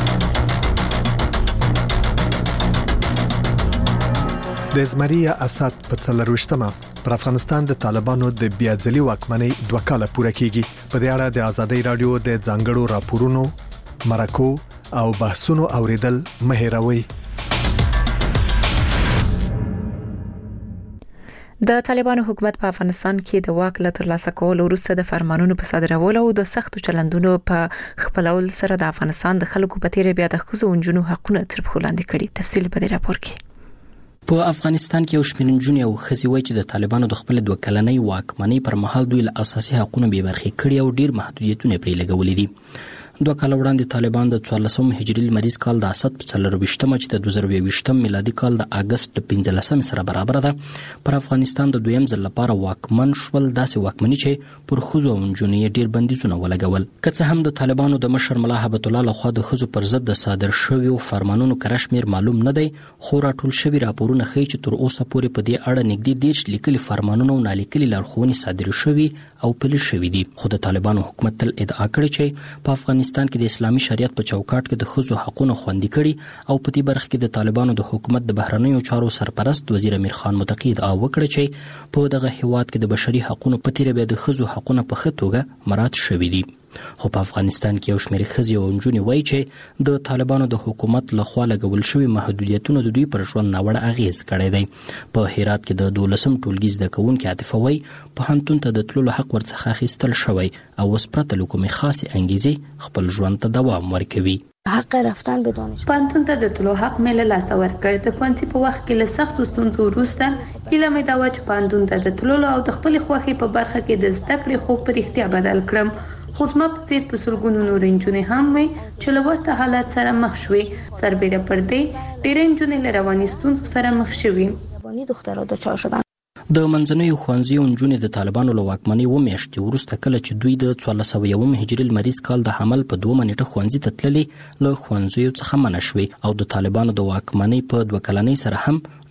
Speaker 12: د زمریه اسد په 24مه پر افغانستان د طالبانو د بیاځلي واکمنۍ 2 کاله پوره کیږي. په دې اړه د ازادۍ رادیو د ځانګړو راپورونو مرکو او بحثونو اوریدل مهیروي.
Speaker 1: د طالبانو حکومت په افغانستان کې د واک له ترلاسه کولو وروسته د فرمانونو په صادرولو او د سختو چلندونو په خپلول سره د افغانستان د خلکو په تیر بیا د خزو انجونو حقونه تر پښو لاندې کړي. تفصیل په دې راپور کې.
Speaker 17: په افغانستان کې یو شمېر نجونې او ښځې وایي چې د طالبانو د خپل 2 کلنۍ واکمنۍ پر مهال دوی له اساسي حقوقو بې برخې کړي او ډیر محدودیتونه پرې لګولې دي. 2 کال وړاندې طالبان د 1400 هجري لمریز کال د اسد په 24مه چې د 2022م میلادي کال د اگست 15 سره برابر ده پر افغانستان د دویم ځل لپاره واکمن شول. داسې واکمنۍ چې پر خزو او نجونې ډیر بندیزونه ولګول. که څه هم د طالبانو د مشر ملا هبت الله لخوا د خزو پر ضد صادر شوی فرمانونو کرشمیر معلوم نه دی خو راټول شوی راپورونه ښیي چې تر اوسه پورې په دې اړه نږدې 10 لیکلي فرمانونه او نالیکلي لارښوونې صادر شوي او پلي شوي دي. خو د طالبانو حکومت تل ادعا کړې چې په افغانستان کې د اسلامي شریعت په چوکاټ کې د خزو حقوقو خوندي کړي او په دې برخه کې د طالبانو د حکومت د بهرنیو چارو سرپرست وزیر امیر خان متقی ادعا وکړه چې په دغه هیواد کې د بشري حقوقو په تیر بیا د خزو حقوقو په ښه توګه مراعات شوي دي. خو په افغانستان کې یو شمېر ښځې او نجونې وایي چې د طالبانو د حکومت لخوا لګول شوي محدودیتونه د دوی پر ژوند ناوړه اغیز کړی دی. په هرات کې د 12م ټولګي زده کوونکي عاطفه وایي پوهنتون ته د تللو حق ورڅخه اخیستل شوی او اوس پرته له کومې خاصې انګیزې خپل ژوند ته دوام ورکوي.
Speaker 18: حق رفتن به دانشگاه
Speaker 19: پوهنتون ته د تللو حق مې له لاسه ورکړ. د ښوونځي په وخت کې له سختو ستونزو وروسته هیله مې دا وه چې پوهنتون ته د تللو او د خپلې خوښې په برخه کې د زده کړې خوب په رښتیا بدل کړم. خو زما په څیر په سلګونو نور نجونې هم وي چې له ورته حالت سره مخ شوي. سربیره پر دې ډېرې نجونې له رواني ستونزو سره مخ شوي.
Speaker 18: دخترها دچار شدن.
Speaker 17: د منځنیو ښوونځیو نجونې د طالبانو له واکمنۍ 2 میاشتې وروسته کله چې دوی د 1401 هجري لمریز کال د حمل په 2 نیټه ښوونځي ته تللې له ښوونځیو څخه منع شوې او د طالبانو د واکمنۍ په 2 کلنۍ سره هم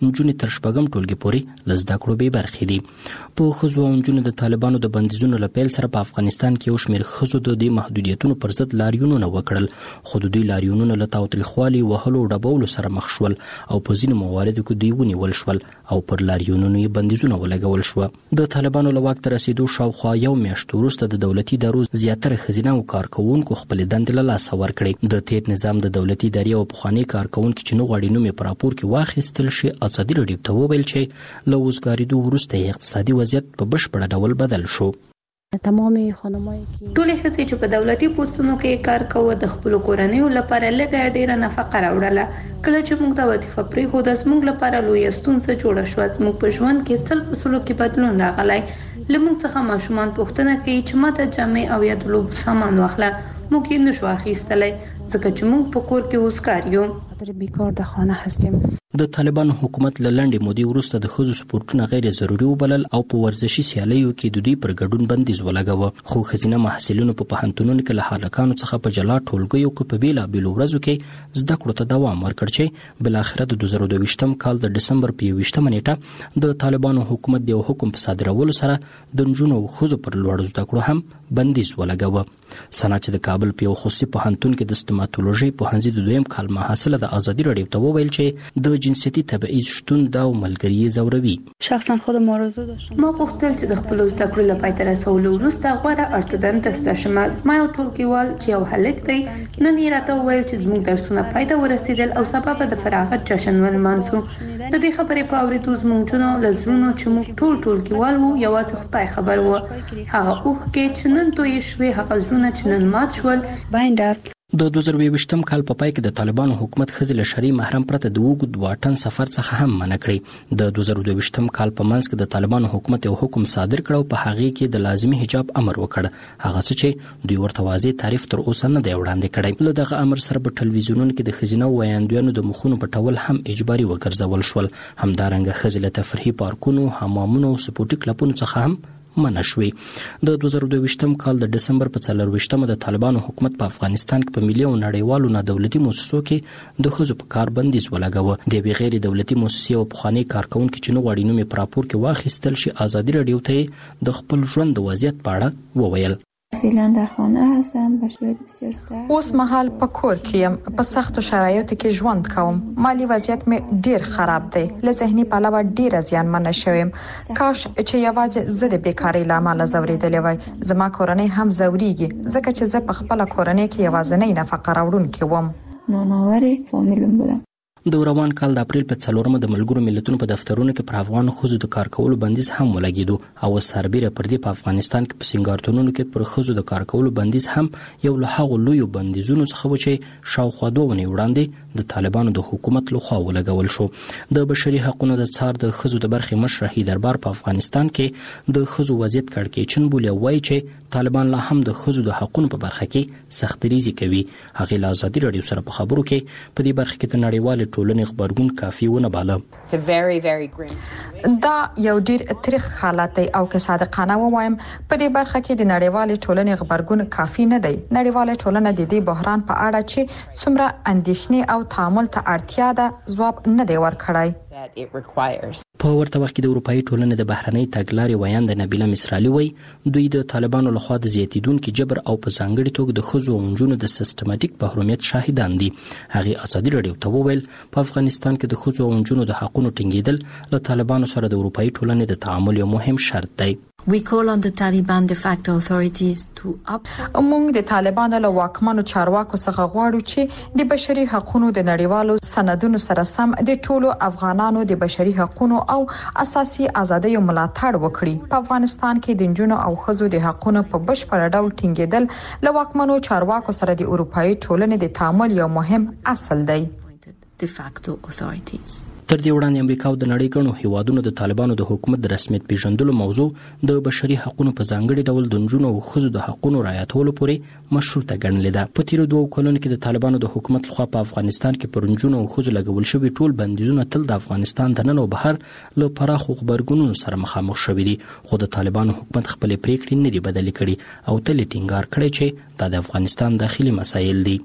Speaker 17: نجونې تر شپږم ټولګي پورې له زده کړو بې برخې دي. په ښځو او نجونو د طالبانو د بندیزونو له پیل سره په افغانستان کې یو شمېر ښځو د دې محدودیتونو پر ضد لاریونونه وکړل، خو د دوی لاریونونه له تاوتریخوالي، وهلو او ډبولو سره مخ شول او په ځینو مواردو کې دوی ونیول شول او پر لاریونونو یې بندیزونه ولګول شوه. د طالبانو له واک ته رسېدو شاوخوا یو میاشت وروسته د دولتي ادارو زیاتره ښځینه او کارکوونکو خپلې دندې له لاسه ورکړې. د تیر نظام د دولتي ادارې او پخواني کارکوونکي چې نه غواړي نوم یې په راپور کې واخیستل شي، ازادي راډیو ته وویل چې له وزګارېدو وروسته یې اقتصادي وضعیت په بشپړ ډول بدل شو.
Speaker 19: ټولې ښځې چې په دولتي پوستونو کې کار کوي د خپل کورنیو لپاره لږه ډیره نفقه راوړله. کله چې موږ د وظیفه پرېښوده زموږ لپاره لویه ستونزه جوړه شوه. زموږ په ژوند کې سل په سلو کې بدلون راغلی. له موږ څخه ماشومان پوښتنه کوي چې ماته جامې او یا د لوبو سامان واخله. موږ یې نشو اخیستلی ځکه چې موږ په کور کې وزګار یو.
Speaker 17: د طالبانو حکومت له لنډې مودې وروسته د ښځو سپورټونه غیر ضروري وبلل او په ورزشي سیالیو کې د دوی پر ګډون بندیز ولګاوه. خو ښځینه محصلینو په پوهنتونونو کې له هلکانو څخه په جلا ټولګیو کې په بېلابېلو ورځو کې زده کړو ته دوام ورکړ چې بالاخره د 2022 کال د ډسمبر په 21 نیټه د طالبانو حکومت د یو حکم په صادرولو سره د نجونو او ښځو پر لوړو زده کړو هم بندیز ولګاوه. سنا چې د کابل په یو خصوصي پوهنتون کې د ستماتولوژي پوهنځي د دویم کال محصله د ازادي راډیو ته وویل چې د جنسیتي تبعیض شتون دا او ملګری زوروي.
Speaker 19: شخصا خودم آرزو داشتم. ما غوښتل چې د خپل زده کړو له پای ته رسولو وروسته غوره ارتودنټ شم. زما یو ټولګیوال چې یو هلک دی نن یې راته وویل چې زموږ درسونه پای ته ورسېدل او سبا به د فراغت جشن ولمانځو. د دې خبرې په اورېدو زموږ جنو له زړونو چې موږ ټولګیوال وو یوازې خدای خبر وو. هغه اوښکې چې نن تویې شوې هغه زړونه چې نن مات شول.
Speaker 17: د 2022 کال په پای کې د طالبانو حکومت ښځې له شرعي محرم پرته د اوږد واټن سفر څخه هم منع کړې. د 2022 کال په منځ کې د طالبانو حکومت یو حکم صادر کړ او په هغې کې د لازمي حجاب امر وکړ، هغه څه چې دوی ورته واضح تعریف تر اوسه نه دی وړاندې کړی. له دغه امر سره په ټلویزیونونو کې د ښځینه ویاندویانو د مخونو پټول هم اجباري وګرځول شول. همدارنګه ښځې له تفریحي پارکونو، حمامونو او سپورټي کلبونو څخه هم منع شوې. د 2022 کال د ډسمبر په 24مه د طالبانو حکومت په افغانستان کې په ملي او نړیوالو نادولتي مؤسسو کې د ښځو په کار بندیز ولګاوه. د یوې غیر دولتي مؤسسې او پخواني کارکونکي چې نه غواړي نوم یې په راپور کې واخیستل شي ازادي راډیو ته د خپل ژوند د وضعیت په اړه وویل.
Speaker 19: فعلا در خانه هستم به شرایط بسیار سخت.
Speaker 20: اوس مهال په کور کې یم، په سختو شرایطو کې ژوند کوم. مالی وضعیت مې ډیر خراب دی. له ذهني پلوه ډیر زیانمن شوم. کاش چې یوازې زه د بیکاری له امله زوریدلې وای. زما کورنۍ هم زوریږي ځکه چې زه په خپل کورنۍ کې یوازینی نفقه راوړونکې وم.
Speaker 19: نانواري فامیلم بودم.
Speaker 17: د روان کال د اپریل په 4مه د ملګرو ملتونو په دفترونو کې پر افغان ښځو د کار کولو بندیز هم ولګېدو او سربیره پر دې په افغانستان کې په سنگارتونونو کې پر ښځو د کار کولو بندیز هم یو له هغو لویو بندیزونو څخه و چې شاوخوا 2 ونې وړاندې د طالبانو د حکومت لخوا ولګول شو. د بشري حقوقو د څار د ښځو د برخې مشر هیدربار په افغانستان کې د ښځو وضعیت کړکېچن بولي او وایي چې طالبان لا هم د ښځو د حقوقو په برخه کې سختریزي کوي. هغه له ازادي راډیو سره په خبرو کې په دې برخه کې د نړیوال ټولنې خبرګون کافي ونه باله.
Speaker 20: دا یو ډیر تریخ حالت دی او که صادقانه وایم په دې برخه کې د نړیوال ټولنې خبرګون کافي نه دی. نړیوال ټولنه د دې بحران په اړه چې څومره اندېښنې او تعامل ته اړتیا ده ځواب نه دی ورکړی.
Speaker 17: په ورته وخت کې د اروپאי ټولنې د بهرنۍ تګلارې ویاند نبیله مصرالي وایي دوی د طالبانو لخوا د زیاتیدونکو جبر او په ځانګړي توګه د ښځو او نجونو د سیستماتیک محرومیت شاهدان دي. هغه ازادي راډیو ته وویل په افغانستان کې د ښځو او نجونو د حقوقو ټینګېدل له طالبانو سره د اروپאי ټولنې د تعامل یو مهم شرط دی.
Speaker 21: We call on the Taliban de facto authorities to
Speaker 20: موږ د طالبانو له واکمنو چارواکو څخه غواړو چې د بشري حقوقو د نړیوالو سندونو سره سم د ټولو افغانانو د بشري حقوقو او اساسي ازادیو ملاتړ وکړي. په افغانستان کې د نجونو او ښځو د حقوقو په بشپړ ډول ټینګېدل له واکمنو چارواکو سره د اروپאי ټولنې د تعامل یو مهم اصل دی.
Speaker 21: de facto authorities.
Speaker 17: تر دې وړاندې امریکا او د نړۍ ګڼو هیوادونو د طالبانو د حکومت د رسمیت پیژندلو موضوع د بشري حقوقو په ځانګړي ډول د نجونو او ښځو د حقوقو رعایتولو پورې مشروطه ګڼلې ده. په تیرو 2 کلونو کې د طالبانو د حکومت لخوا په افغانستان کې پر نجونو او ښځو لګول شوي ټول بندیزونه تل د افغانستان دننه او بهر له پراخو خبرګونونو سره مخامخ شوي دي. خو د طالبانو حکومت خپلې پریکړې نه دي بدلې کړي او تل ټینګار کړی چې دا د افغانستان داخلي مسایل دي.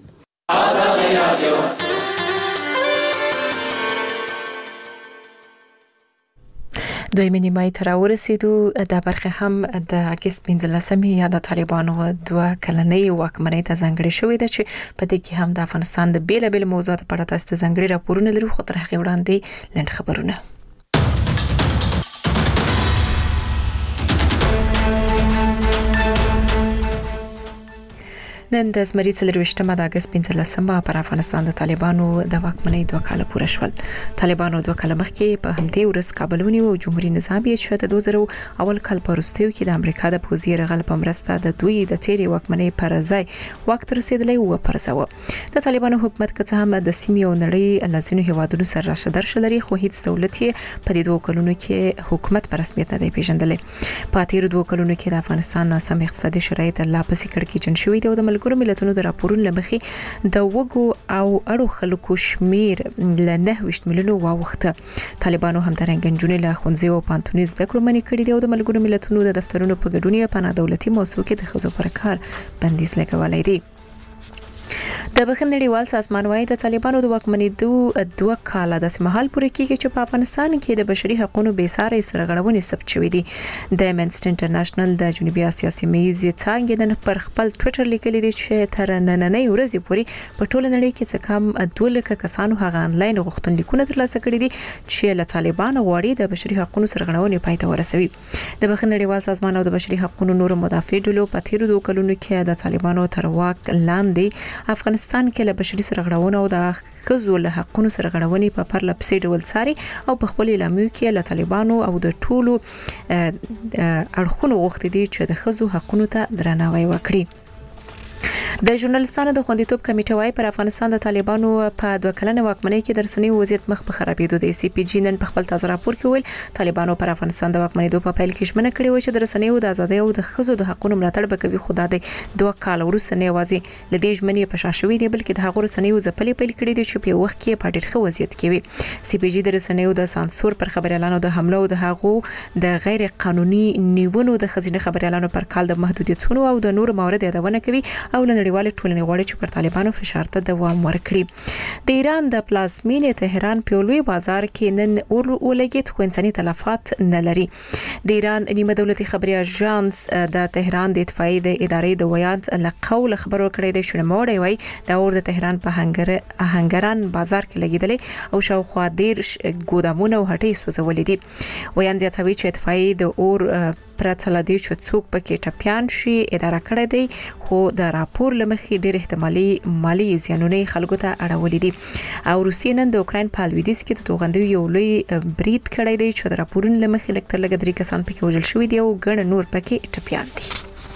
Speaker 1: دویمه نیمه تر ورسېدو د برخه هم د اگست 15 یا د طالبانو 2 کلنۍ واکمنۍ ته ځانګړې شوې ده چې په دې کې هم د افغانستان د بیلابل موضوعاتو په اړه تاسو ته ځانګړي راپورونه لرو خو تر هغه وړاندې لنډ خبرونه. نن د زمري 23 د اگست 15 پر افغانستان د طالبانو د واکمنۍ 2 کال پوره شول. طالبانو 2 کال مخکې په همدې ورځ کابل ونیو او جمهوریت نظام یې چې د 2000 اول کال په وروستیو کې د امریکا د پوځي یرغل په مرسته د دوی د تیری واکمنۍ پر ځای وخت رسیدلی و پرځاوه. د طالبانو حکومت که هم د سیمې او نړۍ لازینو هیوادونو سره راشه درشه لري خو هیڅ دولت یې په دې 2 کلونو کې حکومت په رسمیت نه دی پیژندلې. په تیر 2 کلونو کې د افغانستان ناسم اقتصادي شرایط لا پسې کړکېچن شوې دي او د ملګرو ملتونو د راپورونو لمخې د وګو او اړو خلکو شمیر ل 9 میلیونو واوخته. طالبانو هم ترنګ جنونې له خونځي او پانتونیز د کړو منی کړی دی او د ملګرو ملتونو د دفترونو په ګډون یې په نادولتي موضوع کې د خزو پر کار بندیز لګولای دی. د بخښنې نړیوال سازمان وايي د طالبانو د واکمنۍ 2 کال د سمحال پورې کېږي چې په افغانستان کې د بشري حقوقو بې ساري سرغړونې ثبت شوې دي. د امنسټي انټرنیشنل د جنوبي اسیا سیمې څنګه د پر خپل ټوئیټر لیکلي دي چې تر نننۍ ورځې پورې په ټوله نړۍ کې څه کم 2 لک کسانو هغه انلاین غوښتنلیکونه ترلاسه کړي دي چې له طالبانو غواړي د بشري حقوقو سرغړونې پای ته ورسوي. د بخښنې نړیوال سازمان او د بشري حقوقو نور مدافع ډلو په تیر 2 کلونو کې د طالبانو تر واک لاندې افغانستان کې له بشري سرغړونو او د خزو له حقوقو سرغړونې په پرله پسې ډول څاري او په خپل اعلامیو کې له طالبانو او د ټولو اړخونو غوښتي دي چې د خزو حقوقو ته درناوی وکړي. د ژورنالستانو د خوندیتوب کمیټه وايي پر افغانستان د طالبانو په 2 کلنه واکمنۍ کې د رسنیو وضعیت مخ په خرابېدو دی. سی پی جی نن په خپل تازه راپور کې ویل طالبانو پر افغانستان د واکمنۍ په پیل کې ژمنه کړې و چې د رسنیو د ازادۍ او د خزو د حقوقو ملاتړ به کوي. خو د 2 کال وروسته نه یوازې لدې ژمنې په شاشوي دي بلکې د هغو رسنیو ځپلې پیل کړې دي چې په وخت کې په ډېر ښه وضعیت کې وي. سی پی جی د رسنیو د سانسور پر خبريالانو د حمله او د هغو د غیر قانوني نیونو د خزینه خبريالانو پر کال د محدودیتونو او د نور موارد یادونه کوي او نړیوال ټولنې غواړي چې پر طالبانو فشار ته دوام ورکړي. د ایران د پلازمینې تهران په لوی بازار کې نن ولګید خو انساني تلفات نه لري. د ایران نیمه دولتي خبري اژانس د تهران د اطفائیې د ادارې د ویاند له قول خبرو کړی دی چې نوموړی وایي د اور د تهران په هنګران بازار کې لګیدلې او شاوخوا 10 ګودامونه او هټۍ سوځولې دي. ویاند زیاتوي چې اطفائیې د اور پرته لدی چې څوک پکې ټپيان شي اداره کړی دی خو د راپور لمخې ډېر احتمالي مالی زیانونه خلکو ته اړولې دي. او روسیې نن د اوکراین په لویدیځ کې د توغندوی یو لوی برید کړی دی چې د راپورونو لمخې لکتر لګ 3 کسان پکې وژل شوي دي او ګڼ نور پکې ټپيان دي.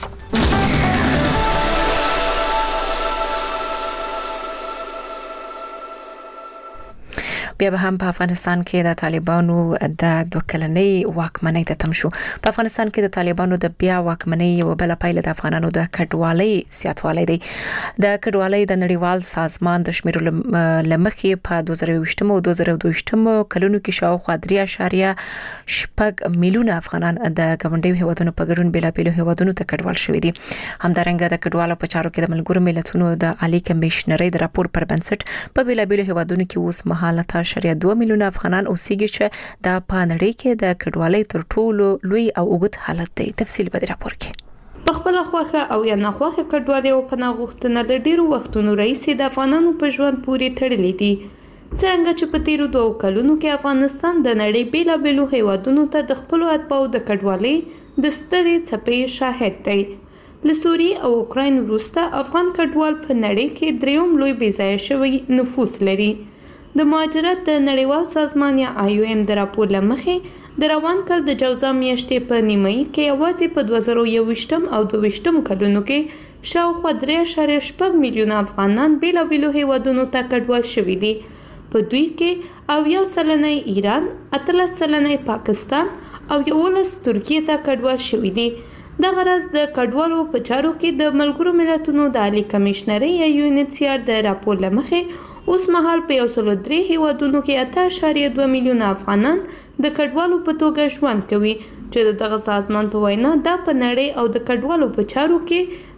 Speaker 1: بیا به هم په افغانستان کې د طالبانو د 2 کلنۍ واکمنۍ ته تم شو. په افغانستان کې د طالبانو د بیا واکمنۍ یو بل پایله د افغانانو د کډوالۍ زیاتوالی دی. د کډوالۍ د نړیوال سازمان د شمیرو لمخې په 2020 او 2022 کلونو کې شاوخوا 3.8 میلیونه افغانان د ګاونډیو هیوادونو په ګډون بیلابېلو هیوادونو ته کډوال شوي دي. همدارنګه د کډوالو په چارو کې د ملګرو ملتونو د عالی کمشنرۍ د راپور پر بنسټ په بیلابېلو هیوادونو کې اوس مهاله 2 میلیونه افغانان اوسېږي چې د پانړۍ کې د کډوالۍ تر ټولو لوی او اوږد حالت دی. تفصیل به راپور کې.
Speaker 19: په خپل خوخه او یا ناخوخه کډوالۍ او پناه غوښتنه د ډیرو وختونو رئیسې د افغانانو په ژوند پورې تړلې دي. څنګه چې په تیرو 2 کلونو کې افغانستان د نړۍ بیلابېلو هیوادونو ته د خپل اتباعو د کډوالۍ د سترې څپې شاهد دی. له سوریې او اوکراین وروسته افغان کډوال په نړۍ کې دریم لوی بېځایه شوی نفوس لري. د مهاجرت د نړیوال سازمان یا IOM د راپور لمخې د روان کال د جوزا میاشتې په نیمایي کې یوازې په 2021 او 22 کلونو کې شاوخوا 3.8 میلیونه افغانان بیلابېلو هیوادونو ته کډوال شوي دي. په دوی کې 90% ایران، 18% پاکستان او 11 ترکیه ته کډوال شوي دي. دغه راز د کډوالو په چارو کې د ملګرو ملتونو د عالی کمشنرۍ یا UNHCR د راپور لمخې اوس مهال په 103 هیوادونو کې 8.2 میلیونه افغانان د کډوالو په توګه ژوند کوي چې دغه سازمان په وینا دا په نړۍ او د کډوالو په چارو کې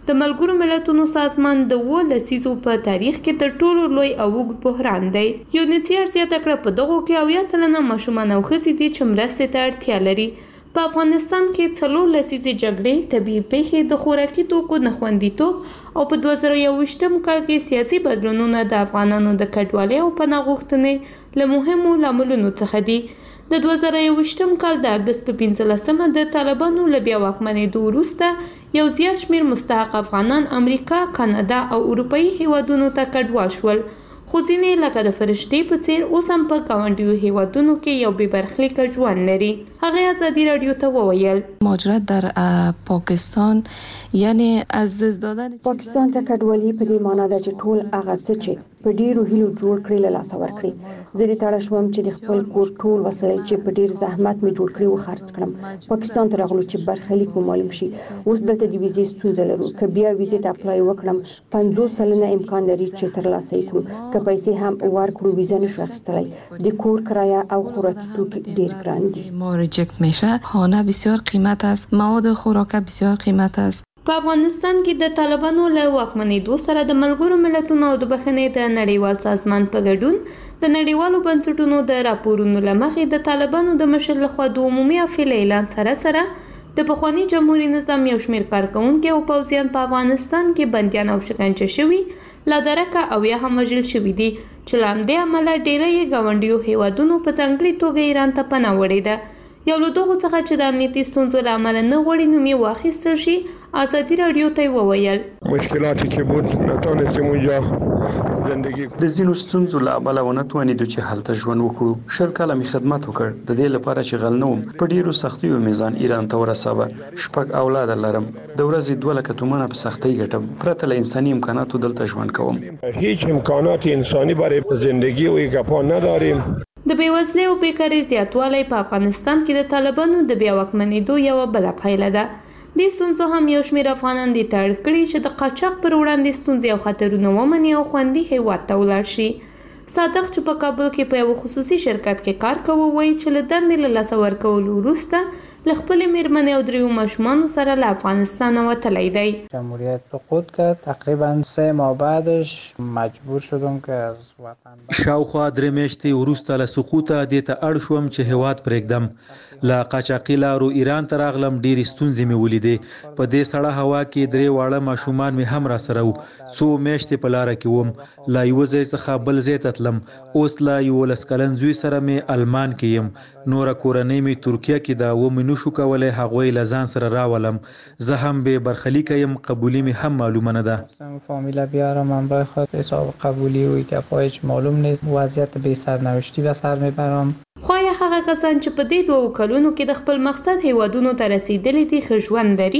Speaker 19: د ملګرو ملتونو سازمان د 2 لسیزو په تاریخ کې تر ټولو لوی او اوږد بحران دی. UNHCR زیاته کړه په دغو کې 80% ماشومان او ښځې دي چې مرستې ته اړتیا لري. په افغانستان کې 4 لسیزې جګړې، طبیعي پیښې، د خوراکي توکو نخوندیتوب او په 2021م کال کې سیاسي بدلونونه د افغانانو د کډوالۍ او پناه غوښتنې له مهمو لاملونو څخه دي. د 2021م کال د اګست په 15مه د طالبانو له بیا واکمنېدو وروسته یو زیات شمېر مستحق افغانان امریکا، کاناډا او اروپایي هیوادونو ته کډوال شول. خو ځینې لکه د فرشتې په څیر اوس هم په ګاونډیو هیوادونو کې یو بې برخلیکه ژوند لري. هغه ازادي رادیو ته وویل
Speaker 4: مهاجرت در پاکستان یعنی از دست دادن
Speaker 22: پاکستان ته کډوالي په دې معنی ده چې ټول هغه څه چې په ډیرو هیلو جوړ کړی له لاسه ورکړي. زه دې تړه شوم چې د خپل کور ټول وسایل چې په ډیر زحمت مې جوړ کړی و خرڅ کړم. پاکستان ته راغلو چې برخلیک مو معلوم شي. اوس دلته د ویزې ستونزه لرو. که بیا ویزې ته اپلای وکړم 50 سلنه امکان لري چې ترلاسه یې کړو. که پیسې هم ورکړو ویزه نشو اخیستلای. د کور کرایه او خوراکي توکي ډیر ګران دي.
Speaker 4: ما ریجکت میشه. خانه بسیار قیمت است. مواد خوراک بسیار قیمت است.
Speaker 19: په افغانستان کې د طالبانو له واکمنېدو سره د ملګرو ملتونو او د بخښنې د نړیوال سازمان په ګډون د نړیوالو بنسټونو د راپورونو له مخې د طالبانو د مشر لخوا د عمومي عفوې اعلان سره د پخواني جمهوریت نظام یو شمېر کارکونکي او پوځیان په افغانستان کې بندیان او شکنجه شوي، لا درکه او یا هم وژل شوي دي چې له همدې امله ډیری یې ګاونډیو هیوادونو په ځانګړې توګه ایران ته پناه وړې ده. یو له دغو څخه چې د امنیتي ستونزو له امله نه غواړي نوم یې واخیستل شي، ازادي رادیو ته وویل
Speaker 23: مشکلاتی که بود نتونستیم اونجا زندگی
Speaker 11: د ځینو ستونزو له امله ونه توانېدو چې هلته ژوند وکړو. 10 کاله مې خدمت وکړ. د دې لپاره چې غل نه وم په ډیرو سختیو مې ځان ایران ته ورساوه. 6 اولاد لرم. د ورځې 2 لک تومنه په سختۍ ګټم. پرته له انساني امکاناتو دلته ژوند کوم.
Speaker 23: هیچ امکانات انسانی برای زندگی و اکاپا نداریم.
Speaker 19: د بیوزلۍ او بیکارۍ زیاتوالی په افغانستان کې د طالبانو د بیا واکمنېدو یوه بله پایله ده. دې ستونزو هم یو شمېر افغانان دې ته اړ کړي چې د قاچاق پر وړاندې ستونزې او خطرونه ومني او خوندي هیواد ته ولاړ شي. صادق چې په کابل کې په یو خصوصي شرکت کې کار کوي وایي چې له دندې له لاسه ورکولو وروسته له خپلې مېرمنې او 3 ماشومانو سره له افغانستان وتلی دی.
Speaker 24: جمهوریت سقوط کرد. تقریبا 3 ماه بعدش مجبور شدم که از وطن
Speaker 25: شاوخوا 3 میاشتې وروسته له سقوطه دې ته اړ شوم چې هیواد پرېږدم. له قاچاقي لارو ایران ته راغلم. ډېرې ستونزې مې ولیدې. په دې سړه هوا کې 3 واړه ماشومان مې هم راسره وو. څو میاشتې په لاره کې وم. له یوه ځای څخه بل ځای ته تلم. اوس له 11 کلن زوی سره مې المان کې یم. نوره کورنۍ مې ترکیه کې ده و مې نشو کولی هغوی له ځان سره راولم. زه هم بې برخلیکه یم. قبولي مې هم معلومه نه ده.
Speaker 24: فامیلا بیارم همراه خود حساب قبولی و ایکاپایش معلوم نیست. وضعیت بی سرنوشتی به سر میبرم.
Speaker 19: خو هغه کسان چې په دې 2 کلونو کې د خپل مقصد هیوادونو ته رسیدلي دي ښه ژوند لري.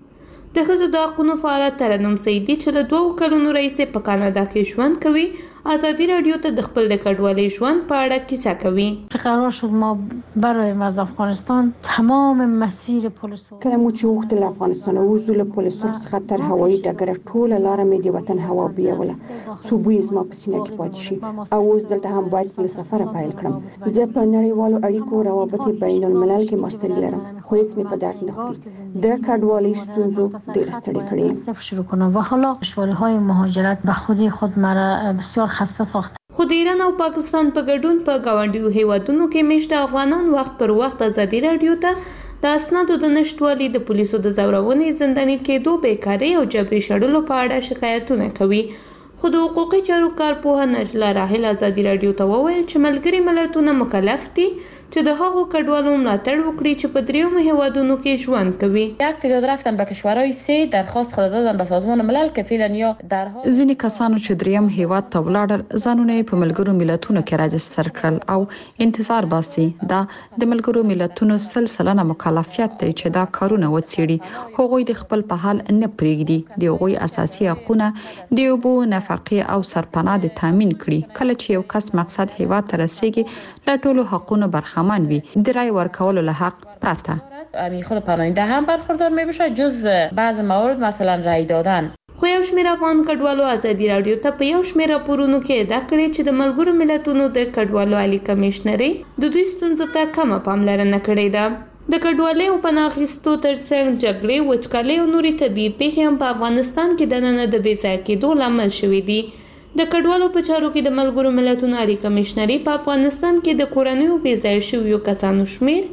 Speaker 19: د ښځو د حقونو فعاله ترنم سیدي چې له 2 کلونو راهیسې په کاناډا کې ژوند کوي، ازادي رادیو ته د خپل د کډوالۍ ژوند په اړه کیسه کوي.
Speaker 18: قرار شد ما برایم از افغانستان تمام مسیر پل سرخ
Speaker 22: کله مو چې وغوښتل له افغانستانه ووځو له پل سرخ څخه تر هوایي ډګره ټوله لاره مې د وطن هوا بیوله څو بوی زما په سینه کې پاتې شي او اوس دلته هم باید له سفره پیل کړم. زه په نړیوالو اړیکو روابط بین الملل کې ماستري لرم خو هیڅ مې په درد نه خوري. د کډوالۍ ستونزو ډېر ستړی کړی.
Speaker 18: صفر شروع کنم و حالا دشواری‌های مهاجرت به خود مرا بسیار خسته ساخته.
Speaker 19: خو د ایران او پاکستان په ګډون په ګاونډیو هیوادونو کې میشته افغانان وخت پر وخت ازادي رادیو ته د اسنادو د نشټوالي، د پولیسو د زورونې، زنداني کېدو، بیکارۍ او جبري شړلو په اړه شکایتونه کوي. خو د حقوقي چارو کارپوهه نجله راحل ازادي رادیو ته وویل چې ملګري ملتونه مکلف دي چې د هغو کډوالو ملاتړ وکړي چې په 3 هیوادونو کې ژوند کوي.
Speaker 26: یک تعداد رفتن به کشورهای 3 درخواست دادن به سازمان ملل که فعلا یا در حال
Speaker 20: ځینې کسانو چې 3 هیواد ته ولاړل ځانونه په ملګرو ملتونو کې راجستر کړل او انتظار باسي. دا د ملګرو ملتونو سلسله مکلفیت دی چې دا کارونه وڅېړي. هغوی د خپل په حال نه پرېږدي. د هغوی اساسي حقونه د اوبو، نفقې او سرپناه د تامین کړي. کله چې یو کس مقصد هیواد ته رسیږي له ټولو حقونو برخمن وي د رای ورکولو له حق پرته.
Speaker 26: خود پناهنده هم برخوردار میشه جز بعض موارد مثلا رای دادن.
Speaker 19: خو یو شمېر افغان کډوالو ازادي رادیو ته په یو شمېر راپورونو کې ادعا کړې چې د ملګرو ملتونو د کډوالو عالی کمشنري د دوی ستونزو ته کمه پاملرنه کړې ده. د کډوالۍ او پناه اخیستو ترڅنګ جګړې، وچکالۍ او نورې طبیعي پیښې هم په افغانستان کې دننه د بې ځایه کېدو لامل شوي دي. د کډوالو په چارو کې د ملګرو ملتونو عالی کمشنري په افغانستان کې د کورنیو بې ځایه شویو کسانو شمیر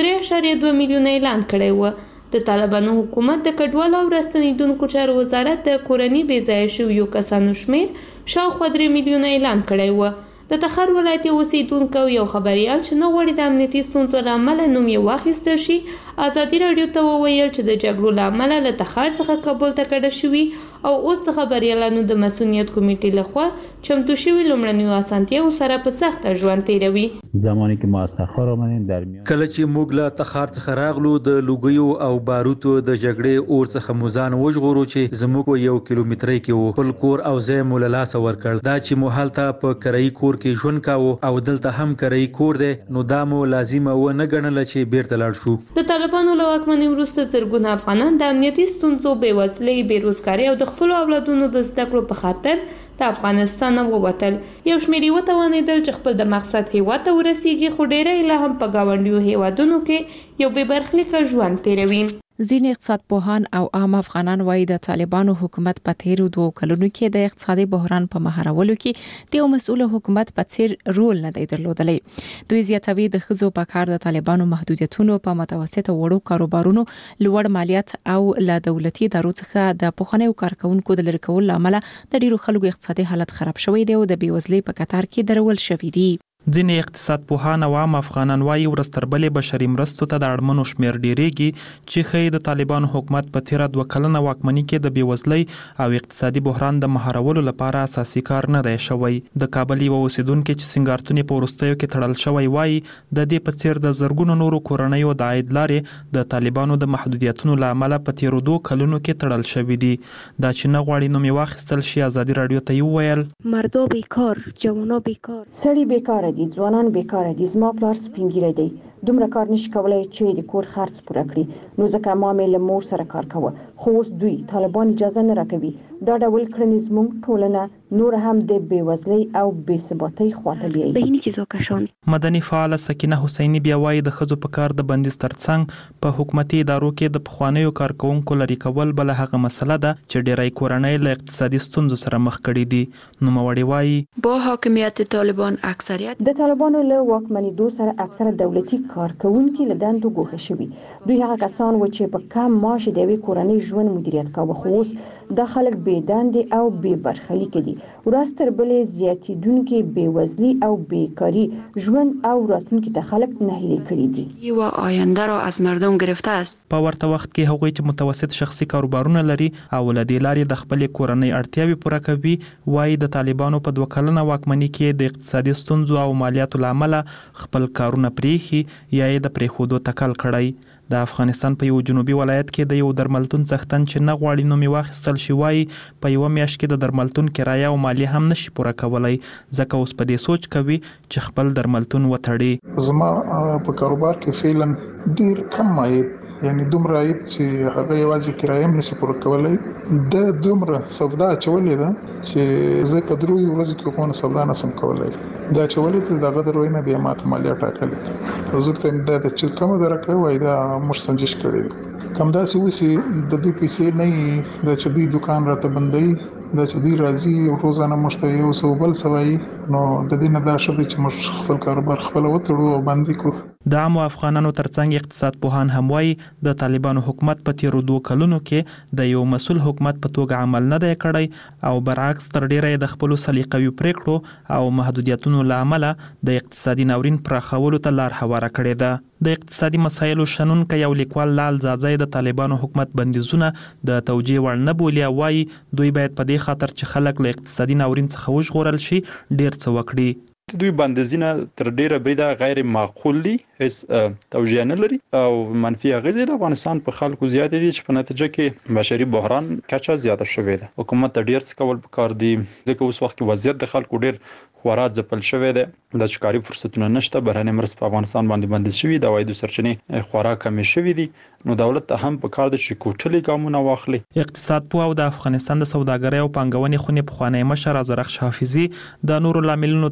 Speaker 19: 3.2 میلیونه اعلان کړی و. د طالبانو حکومت د کډوالو او راستنیدونکو چارو وزارت د کورني بې ځایه شویو کسانو شمیر شاوخوا 3 میلیونه اعلان کړی و. د تخار ولایت اوسیدونکو یو خبريال چې نه غواړي د امنیتي ستونزو له امله نوم یې واخیستل شي ازادي راډیو ته وویل چې د جګړو له امله له تخار څخه کابل ته کډه شوي او اوس د خبريالانو د مسؤلیت کمیټې لخوا چمتو شوي لومړنیو اسانتیاو سره په سخته ژوند تیروي.
Speaker 3: زمانی که ما از تخار آمدیم در میان
Speaker 25: کله چې موږ له تخار څخه راغلو د لوګیو او باروتو د جګړې اور څخه موزان وژغورو چې زموږ یو کیلومترۍ کې وو. خپل کور او ځای مو له لاسه ورکړ. دا چې مو هلته په کرایي کور کې ژوند کاوه او دلته هم کرایي کور دی نو دا مو لازمه و نه ګڼله چې بیرته لاړ شو.
Speaker 19: د طالبانو له واکمنۍ وروسته زرګونه افغانان د امنیتي ستونزو، بېوزلۍ، بېروزګارۍ او د خپلو اولادونو د زده کړو په خاطر د افغانستان ووتل. یو شمېر یې وتوانېدل چې خپل د مقصد هیواد ته ورسیږي، خو ډېری لا هم په ګاونډیو هیوادونو کې یو بې برخلیکه ژوند تیروي.
Speaker 1: ځینې اقتصاد پوهان او عام افغانان وایي د طالبانو حکومت په تیرو 2 کلونو کې د اقتصادي بحران په مهارولو کې د یو مسؤل حکومت په څیر رول نه دی درلودلی. دوی زیاتوي د ښځو په کار د طالبانو محدودیتونو په متوسط وړو کاروبارونو لوړ مالیات او له دولتي ادارو څخه د پخوانیو کارکونکو د لرې کولو لامل د ډیرو خلکو اقتصادي حالت خراب شوی دی او د بیوزلۍ په کتار کې درول شوی دی.
Speaker 6: ځینې اقتصاد پوهان او عام افغانان وایي ورستربلې بشري مرستو ته د اړمنو شمیر ډیریږي چې ښایي د طالبانو حکومت په تیره 2 کلنه واکمنۍ کې د بیوزلۍ او اقتصادي بحران د مهارولو لپاره اساسي کار نه دی شوی. د کابل یو اوسیدونکو چې سنگارتونې په وروستیو کې تړل شوی وایي د دې په څیر د زرګونو نورو کورنیو د عاید لارې د طالبانو د محدودیتونو له امله په تیرو 2 کلونو کې تړل شوی دي. دا چې نه غواړي نوم یې واخیستل شي ازادي راډیو ته وویل
Speaker 22: مردو بیکار، جوانو بیکار، سړي بیکار دي، ځوانان بیکار دي. زما پلار سپینګیری دی، دومره کار نشي کولای چې د کور خرڅ پوره کړي، نو ځکه ما مې له مور سره کار کوه. خو اوس دوی طالبان اجازه نه راکوي. دا ډول کړنې زموږ ټولنه نور هم د بیوزلۍ او بې ثباتۍ خواته بیایي.
Speaker 19: بهینی چیزو کشان
Speaker 6: مدني فعال سکینه حسینی بیا وایي د ښځو په کار د بندیز ترڅنګ په حکومتي ادارو کې د پخوانیو کارکونکو لري کول بل هغه مسله ده چې ډیری کورنۍ له اقتصادي ستونزو سره مخ کړي دي. نوموړي وایي
Speaker 7: با حاکمیت طالبان اکثریت
Speaker 22: د طالبانو له واکمنېدو سره اکثره دولتي کارکونکي له دندو ګوښه شوي. دوی هغه کسان و چې په کم معاش د یوې کورنۍ ژوند مدیریت کاوه، خو اوس دا خلک بې دندې او بې برخلیکه دي. ورځ تر بلې زیاتېدونکې بېوزلي او بیکاري ژوند او راتلونکي ته خلک ناهیلي کړي دي
Speaker 7: و آینده را از مردم گرفته است.
Speaker 6: په ورته وخت کې هغوی چې متوسط شخصي کاروبارونه لري او له دې لارې د خپلې کورنۍ اړتیاوې پوره کوي وایي د طالبانو په 2 کلنه واکمنۍ کې د اقتصادي ستونزو او مالیاتو له امله خپل کارونه پریښي یا یې د پریښودو تکل کړی. د افغانستان په یو جنوبي ولایت کې د یو درملتون څښتن چې نه غواړي نوم یې واخیستل شي وایي په یوه میاشت کې د درملتون کرایه او مالیه هم نشي پوره کولی، ځکه اوس په دې سوچ کوي چې خپل درملتون وتړي.
Speaker 8: زما په کاروبار کې فعلا ډیر کم عاید، یعنی دومره عاید چې هغه یوازې کرایه هم نشي پوره کولی. د دومره سودا اچولې ده چې زه په 3 ورځو کې کومه سودا نشم کولی. دا چولې ته دغه دروینه بیا ماته مالیه ټاکلې. حضور ته دا چې کومه درکه وای دا مر سنجش کړی. کم دا سی وسی د دې پیسې نه د چې دی دکان راته بندي، د چې دی راځي روزانه مشته یو څو بل سوي، نو د دې نه دا شته چې مش خپل کاروبار خپل وتړو او باندې کړو.
Speaker 6: د عامو افغانانو ترڅنګ اقتصاد پوهان هم وایي د طالبانو حکومت په تیرو 2 کلونو کې د یو مسؤل حکومت په توګه عمل نه دی کړی او برعکس تر ډیره د خپل سلیقوي پریکړو او محدودیتونو له امله د اقتصادي ناورین پراخولو ته لار هواره کړې ده. د اقتصادي مسایلو شنونکو یو لیکوال لال زازای د طالبانو حکومت بندیزونه د توجیه وړ نه بولي او وایي دوی باید په دې خاطر چې خلک له اقتصادي ناورین څخه وژغورل شي ډیر څه وکړي.
Speaker 9: دوی بندیزونه تر ډیره بریده غیر معقول دي، هیڅ توجیه نه لري او منفي اغیزې د افغانستان په خلکو زیات دي چې په نتیجه کې بشري بحران کچه زیاته شوې ده. حکومت ته ډیر څه کول پکار دي ځکه اوس وخت کې وضعیت د خلکو ډیر خورا ځپل شوی دی. د چکاري فرصتونه نشته، بهرنۍ مرستې په افغانستان باندې بندیز شوي، د عوایدو سرچینې خورا کمې شوي دي، نو دولت ته هم پکار دی چې کوټلي ګامونه واخلي.
Speaker 6: اقتصاد پوه او د افغانستان د سوداګرۍ او پانګونې خونې پخوانی مشر زرخش حافظي د نورو لاملونو ترڅنګ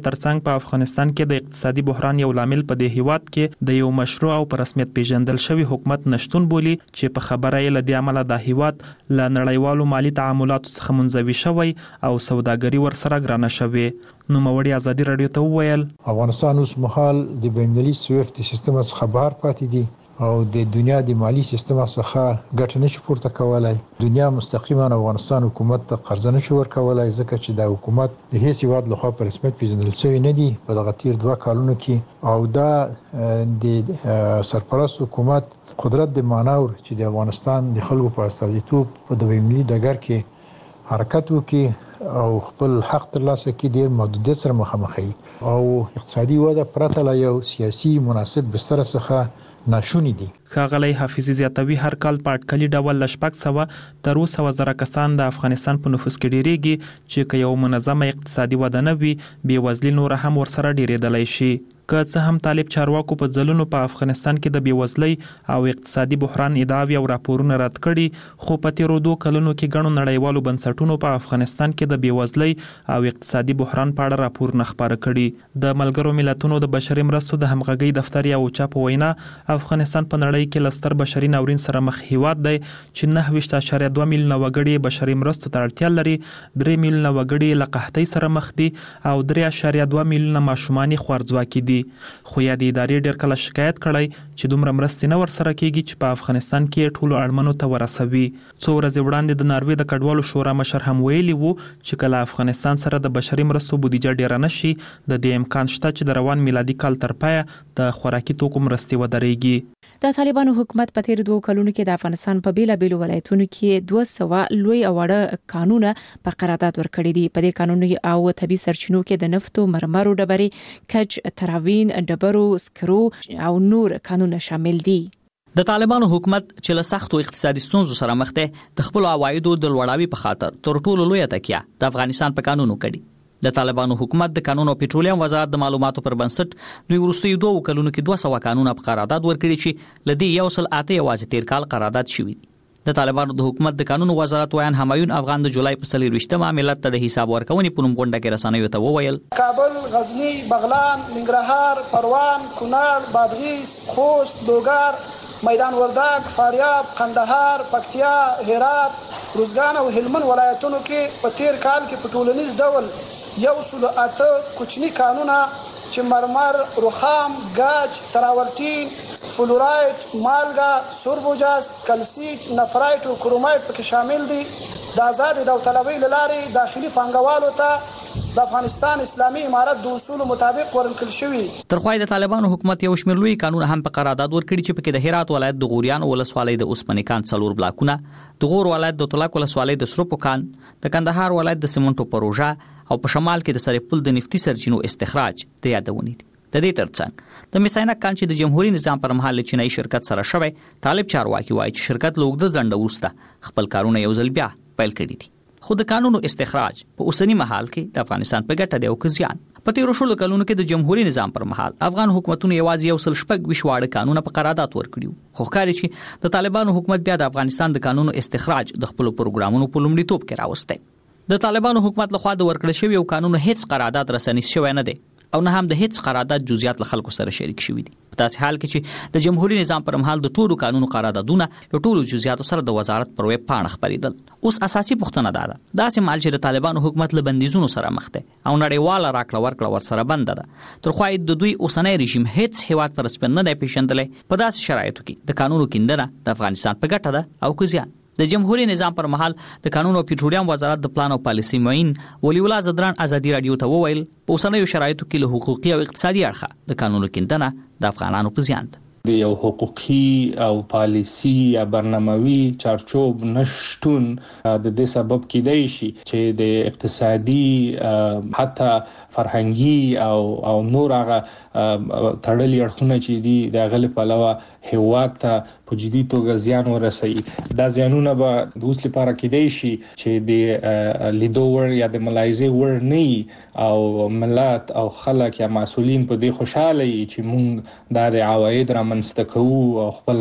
Speaker 6: په افغانستان کې د اقتصادي بحران یو لامل په دې هیواد کې د یو مشروع او په رسمیت پیژندل شوی حکومت نشټون بولی چې په خبره یې لدی عمله د هیواد له نړیوالو مالی تعاملاتو څخه منزوي شوی او سوداګري ورسره ګرانه شوی. نو موړي ازادي رادیو ته وویل
Speaker 2: افغانستان اوس مهال د بین‌المللي سویفت سیستم څخه بهر پاتې دی او د دنیا د مالی سیستم څخه ګټه نشي پورته کولای. دنیا مستقیما افغانستان حکومت ته قرض نشي ورکولای ځکه چې د حکومت د هیڅ هیواد لخوا په رسمیت پیژندل شوی نه دی په دغه تیر 2 کالونو کې او دا د سرپرست حکومت قدرت د مانور چې د افغانستان د خلکو په استازیتوب په د بین‌المللي ډګر کې حرکت وکړي او خپل حق ترلاسه کړي ډیر محدودیت سره مخامخ او اقتصادي وده پرته له یو سیاسي مناسب بستر څخه ناشونی دي.
Speaker 6: ښاغلی حافظ زیاتوي هر کال په اټکلي ډول ل 600 تر 200,000 کسان د افغانستان په نفوس کې ډیریږي چې که یو منظمه اقتصادي وده نه وي بېوزلي نور هم ورسره ډیریدلی شي. که څه هم طالب چارواکو په ځلونو په افغانستان کې د بېوزلۍ او اقتصادي بحران ادعاوې او راپورونه رد کړي خو په تیرو 2 کلونو کې ګڼو نړیوالو بنسټونو په افغانستان کې د بېوزلۍ او اقتصادي بحران په اړه راپورونه خپاره کړي. د ملګرو ملتونو د بشري مرستو د همغږۍ دفتر یا اوچا په وینا افغانستان په نړۍ کې لستر بشري ناورین سره مخ هیواد دی چې 9.2 میلیونه وګړي بشري مرستو ته اړتیا لري، 3 میلیونه وګړي له قحطۍ سره مخ دي او 3.2 میلیونه ماشومان خوارځواکي دي. خو یا د ادارې ډېر کله شکایت کړی چې دومره مرستې نه ورسره کیږي چې په افغانستان کې ټولو اړمنو ته ورسوي. څو ورځې وړاندې د ناروې د کډوالو شورا مشر هم ویلي وو چې کله افغانستان سره د بشري مرستو بودیجه ډیره نشي د دې امکان شته چې د روان میلادي کال تر پایه د خوراکي توکو مرستې ودرېږي.
Speaker 1: د طالبانو حکومت په تیر 2 کلونو کې د افغانستان په بیلابېلو ولایتونو کې 200 لوی او وړ قانونه په قرارداد ورکړي دي. په دې قانوني او طبي سرچینو کې د نفتو، مرمرو ډبرې، کج، تراوین، ډبرو، سکرو او نور قانونه شامل دي.
Speaker 10: د طالبانو حکومت چې له سختو اقتصادي ستونزو سره مخ دی د خپل عوایدو د لوړاوي په خاطر تر ټولو لوی تکیه د افغانستان په قانونو کړي. د طالبانو حکومت د قانون او پټرولیم وزارت د معلوماتو پر بنسټ دوی وروستیو 2 کلونو کې 200 قانونه په قرارداد ورکړي چې لدی یو سل اته یوازې تیر کال قرارداد شوی دي. د طالبانو د حکومت د قانون وزارت ویان همایون افغان د جولای په 24 ملت ته د حساب ورکونې په نوم غونډه کې رسنیو ته وویل
Speaker 13: کابل، غزنی، بغلان، ننګرهار، پروان، کونړ، بادغیس، خوست، لوګر، میدان وردګ، فاریاب، قندهار، پکتیا، هرات، روزګان او هلمند ولایتونو کې په تیر کال کې په ټولنیز ډول 108 کوچني قانونه چې مرمر، رخام، گاج، تراورټین، فلورایت، مالګه، سوربوجاز، کلسیت، نفرایت او کرومایت پکې شامل دي. د آزاد داوطلبۍ لارې داخلي پانګوالو ته د افغانستان اسلامي امارت د اصولو مطابق ورکړل شوی.
Speaker 10: ترخوای د طالبانو حکومت یو شمېر لوی قانون هم په قرارداد ورکړي چې پکې د هرات ولایت د غوریان ولسوالۍ د اوسپنې کان 4 بلاکونه، د غور ولایت د طلاق ولسوالۍ د سروپو کان، د کندهار ولایت د سیمنټو پروژه او په شمال کې د سرپل د نفتی سرچینو استخراج د یادونې دي. د دې ترڅنګ د میساینا کان چې د جمهوریت نظام پر مهال چینایي شرکت سره شوی طالب چارواکي وایي چې شرکت له اوږده ځنډ وروسته خپل کارونه یو ځل بیا پیل کړي دي. خو د قانونو استخراج په اوسنی مهال کې د افغانستان په ګټه دی او که زیان. په تیرو شلو کلونو کې د جمهوریت نظام پر مهال افغان حکومتونو یوازې یو سل شپږ وشواړه قانونه په قرارداد ورکړي. خو ښکاري چې د طالبانو حکومت بیا د افغانستان د قانونو استخراج د خپل پروګرامونو په لومړیتوب کې راوستی. د طالبانو حکومت لخوا د ورکړل شوی یو قانون هیڅ قرارداد رسنیز شوی نه دی او نه هم د هیڅ قرارداد جزئیات له خلکو سره شریک شوی دي. په داسې حال کې چې د جمهوریت نظام پر مهال د ټولو قانونو قراردادونه له ټولو جزئیاتو سره د وزارت پر ویب پاڼه خبرېدل. اوس اساسي پوښتنه ده داسې مال چې د طالبانو حکومت له بندیزونو سره مخ دی او نړیواله راکړه ورکړه ورسره بنده ده ترخوا د دوی اوسنی رژیم هیڅ هیواد پر رسمیت نه دی پیژندلی. په داسې شرایطو کې د قانونو کیندنه د افغانستان په ګټه ده او که زیان. د جمهوریت نظام پر مهال د قانون او پټرولیم وزارت د پلان او پالیسي معین ولی الله زدران ازادي رادیو ته وویل په اوسنیو شرایطو کې له حقوقي او اقتصادي اړخه د قانونو کیندنه د افغانانو په زیان ده.
Speaker 14: د یو حقوقي او پالیسي یا برناموي چارچوب نشټون د دې سبب کېدای شي چې د اقتصادي حتی فرهنګي او نور هغه تړلي اړخونه چې دي د غل په علاوه هیواد ته په جدي توګه زیان ورسوي. دا زیانونه به د اوس لپاره کېدای شي چې د لیدو ور یا د ملاحظې ور نه او ملت او خلک یا مسؤلین په دې خوشاله وي چې موږ د عواید را رامنځته کوو او خپل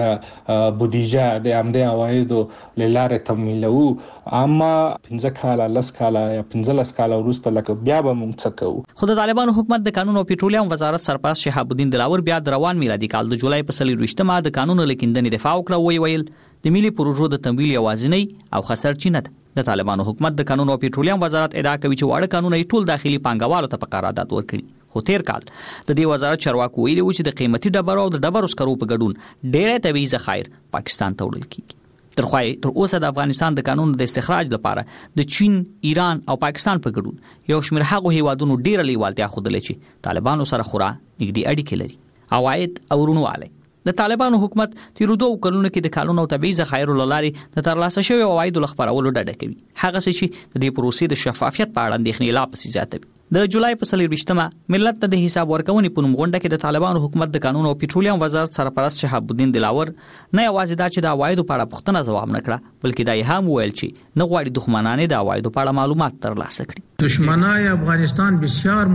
Speaker 14: بودیجه د عمده عوایدو لاره تمویلو، اما 15 کاله 10 کاله یا 15 کاله وروسته لکه بیا به موږ څه کوو.
Speaker 10: خو د طالبانو حکومت د قانون او پېټرولیم وزارت سرپرست شهاب الدین دلاور بیا د روان میلادي کال د جولای په 24مه د قانون لیکندنې دفاع وکړه، ویل د ملي پروژو د تمویل یوازینی او خسرچینه ده. د طالبانو حکومت د قانون او پېټرولیم وزارت ادعا کوي چې واړه قانون یې ټول داخلي پانګوالو ته په قرارداد ورکړي. خو تیر کال د دې وزارت چارواکو ویلي و چې د قیمتي ډبرو او د ډبرو سکرو په ګډون ډېر طبيعي ذخایر پاکستان ته وړل کیږي. تر اوسه د افغانستان د قانون د استخراج لپاره د چین، ایران او پاکستان په ګډون یو شمېر هغه هیوادونو ډېر لیوالتیا ښودلې چې طالبانو سره خورا نږدې اړیکې لري. عواید او رونواله د طالبانو حکومت تیرو 2 کلونو کې د قانون او طبيعي ذخایرو لارې د ترلاسه شوی عواید لخبرولو ډډه کوي. هغه څه چې د دې پروسې د شفافیت په اړه اندېښنې لا پسې زیاتوي. د جولای په 24مه ملت ته د حساب ورکونې په نوم غونډه کې د طالبانو حکومت د قانون او پېټرولیم وزارت سرپرست شهاب الدین دلاور نه یوازې دا چې د عوایدو په اړه پوښتنه ځواب نه کړه، بلکې دا یې هم ویل چې نه غواړي دښمنان د عوایدو په اړه معلومات ترلاسه کړي.
Speaker 5: دشمنای افغانستان بسیار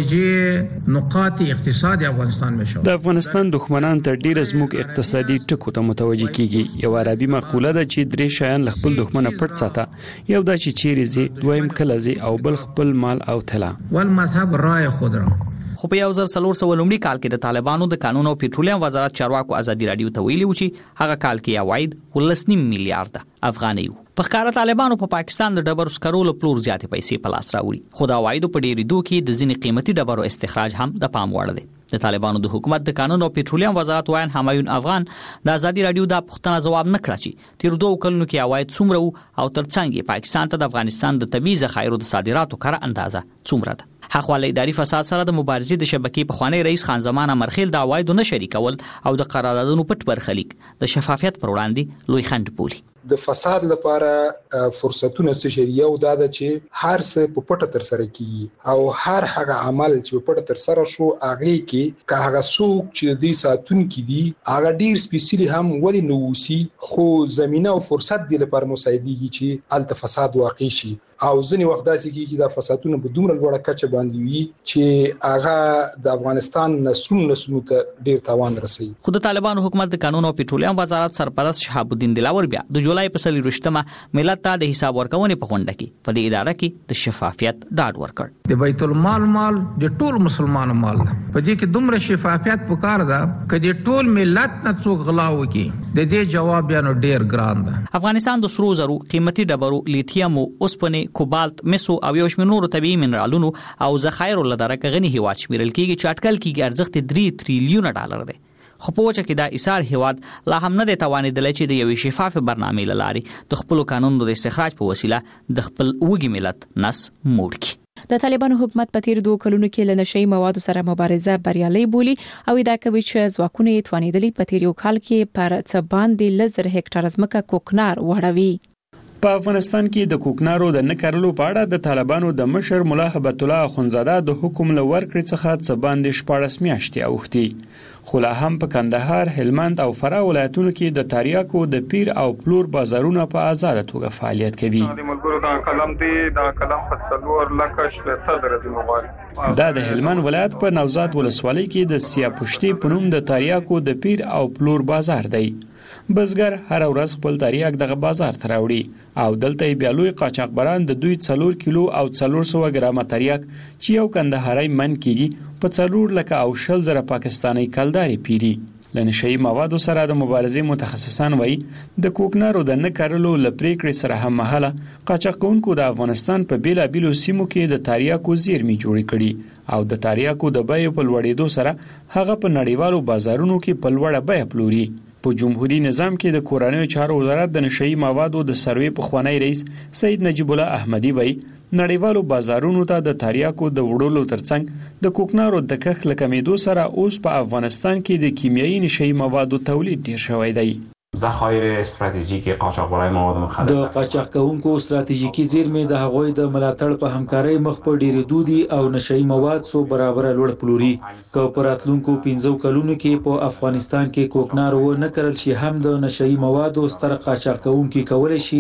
Speaker 5: متوجه نقاط اقتصاد افغانستان میشه.
Speaker 12: د افغانستان دښمنان تر ډیره زموږ اقتصادي ټکو ته متوجه کیږي. یو عربي مقوله ده چې 3 شیان له خپل دښمنه پټ ساته، یو دا چې چیرې زی، دویم کله زی او بل خپل مال او طلا.
Speaker 5: والمذهب رای خود را.
Speaker 10: خو په 1400 لومړي کال کې د طالبانو د قانون او پېټرولیم وزارت چارواکو ازادي رادیو ته ویلي و چې هغه کال کې عواید 19 میلیارډ افغانۍ وو. په ښکاره طالبانو په پاکستان د ډبرو سکرو له پلور زیاتې پیسې په لاس راوړي، خو د عوایدو په ډېرېدو کې د ځینې قیمتي ډبرو استخراج هم د پام وړ دی. د طالبانو د حکومت د قانون او پېټرولیم وزارت وایي همایون افغان د ازادي رادیو د پوښتنه ځواب نه کړ چې تیر 2 کلونو کې عواید څومره وو او ترڅنګ یې پاکستان ته د افغانستان د طبيعي ذخایرو د صادراتو کړه اندازه څومره ده. حقوقي اداري فساد سره د مبارزې د شبکې په خوانی رئیس خان زمان امرخیل د عوایدو نه شریکول او د قراردادونو پټ برخلیک د شفافیت پر وړاندې لوی خنډ بولي.
Speaker 15: د فساد لپاره فرصتونه څه یو دا ده چې هر څه په پټه تر سره کیږي او هر هغه عمل چې په پټه تر سره شو هغه کې که هغه څوک چې د ساتون کې دي هغه ډیر سپیشلی هم ولی نووسی، خو زمينه او فرصت دی لپاره مساعدېږي چې الته فساد واقع شي. او ځنی وخت داسې کیږي د فسادونو په دومره لوړه کچه باندې وي چې هغه د افغانستان نسلونو ته ډیر تاوان رسوي.
Speaker 10: خو د طالبانو حکومت د قانون او پېټرولیم وزارت سرپرست شهاب الدین دلاور بیا د جولای په 24مه ملت ته د حساب ورکونې په غونډه کې په دې اداره کې د شفافیت ډاډ ورکړ.
Speaker 5: د بیت المال مال د ټول مسلمانانو مال په دې کې دومره شفافیت پکار ده کدي ټول ملت نه څوک غلا وکي. د دې جواب بیا نو ډیر ګران ده.
Speaker 10: افغانستان د سرو زرو، قیمتي ډبرو، لیتیم او اوسپنې، کوبالت، مسو او یو شمېر نورو طبيعي منرالونو او ذخایرو لدارک غني هیواد شمیرل کیږي چې اټکل کیږي ارزښت 3 تریلیون ډالر دی. خو په وجه کې دا ایثار هیواد لا هم نه دی توانېدلی چې د یوې شفاف برنامې له لارې د خپلو قانونو د استخراج په وسیله د خپل وږي ملت نس موړ کړي.
Speaker 1: د طالبانو حکومت په تیر 2 کلونو کې له نشئی موادو سره مبارزه بریالي بولی او دا کوي چې ځواکونه یې توانېدلي په تیر یو کال کې پر څه باندې 1000 هکټار ځمکه کوکنار وړوي.
Speaker 12: په افغانستان کې د کوکنارو د نکرلو په اړه د طالبانو د مشر مولا هبت الله اخونزاده د حکم لور کړ څخه څه باندې 14 میاشتې اوختي، خو لا هم په کندهار، هلمند او فراه ولایتونو کې د تریاکو د پیر او پلور بازارونه په آزاد توګه فعالیت کوي.
Speaker 16: د ملګرو د قلم دی د قلم په څلور لکه شپږ زره زموږ
Speaker 12: دا د هلمند ولایت په نوزاد ولسوالۍ کې د سیاپشتي په نوم د تریاکو د پیر او پلور بازار دی. بزګر هر ورځ خپل تریاک دغه بازار ته راوړي او دلته بیا لوی قاچاقبران د دوی 4 کیلو او 400 ګرامه تریاک چې یو کندهاري من کیږي په 4 لکه او 1000 پاکستاني کلداري پیری. لنشئی موادو سره د مبارزې متخصصان وایي د کوکنارو د نکرلو لپریکړې سره هم مهاله قاچاقونکو د افغانستان په بیلابیلو سیمو کې د تریاکو زیرمې جوړې کړي او د تریاکو د بیې په لوړېدو سره هغه په نړیوالو بازارونو کې په لوړه بیه پلوري. په جمهوریت نظام کې د کورنیو چارو وزارت د نشئی موادو د سروې په خوانی رئیس سید نجیب الله احمدی وایي نړیوالو بازارونو ته د تریاکو د وړلو ترڅنګ د کوکنارو د کښ لکمیدو سره اوس په افغانستان کې د کیمیاوي نشئی موادو تولید ډیر شوی دی.
Speaker 17: ذخایر استراتیژیک قاچاقبرای مواد مخدر
Speaker 25: د قاچاق کوونکو استراتیژیکي زیرمې د هغوی د ملاتړ په همکارۍ مخ په ډیرېدو دي او نشئی مواد سو برابر لوړ پلوري. که په راتلونکو 15 کلونو کې په افغانستان کې کوکنار و نه کړل شي هم د نشئی موادو ستر قاچاق کوونکي کولای شي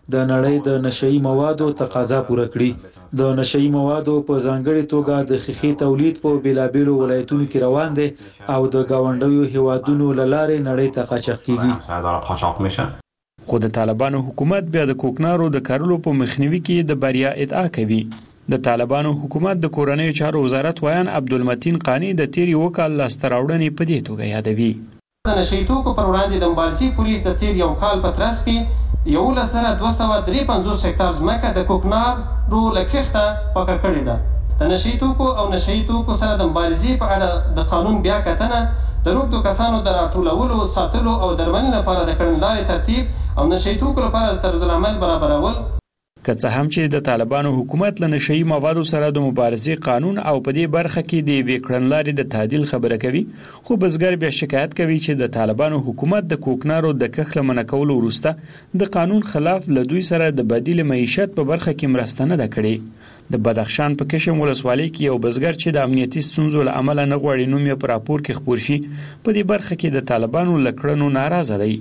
Speaker 25: د نړۍ د نشئی موادو تقاضا پوره کړي د نشئی موادو په ځانګړي توګه د خخي تولید په بیلابیلو ولایتونو کې روان دي او د گاونډیو هیوادونو لاره نړۍ ته قاچاق کیږي
Speaker 12: خو د طالبانو حکومت بیا د کوکنارو د کارولو په مخنیوي کې د بریا ادعا کوي د طالبانو حکومت د کورنیو چارو وزارت وایان عبدالمتین قانی د تیری وکال لاستراوړنې په دې توګه یادوي
Speaker 4: د نشئی توکو پر وړاندې د مبارزې پولیس د تیر یو کال په ترڅ کې 1,253 هکتار ځمکه د کوکنارو له کښته پاکه کړې ده د نشئی توکو او نشئی توکو سره د مبارزې په اړه د قانون بیا کتنه د روږدو کسانو د راټولولو ساتلو او درملنې لپاره د کړنلارې ترتیب او نشئی توکو لپاره د طرز العمل برابرول
Speaker 12: که څه هم چې د طالبانو حکومت له نشئی موادو سره د مبارزې قانون او په دې برخه کې د یوې کړنلارې د تعدیل خبره کوي خو بزګر بیا شکایت کوي چې د طالبانو حکومت د کوکنارو د کښت له منع کولو وروسته د قانون خلاف له دوی سره د بدیل معیشت په برخه کې مرسته نه ده کړې د بدخشان په کشم ولسوالۍ کې یو بزګر چې د امنیتي ستونزو له امله نه غواړي نوم یې په راپور کې خپور شي په دې برخه کې د طالبانو له کړنو ناراضه دی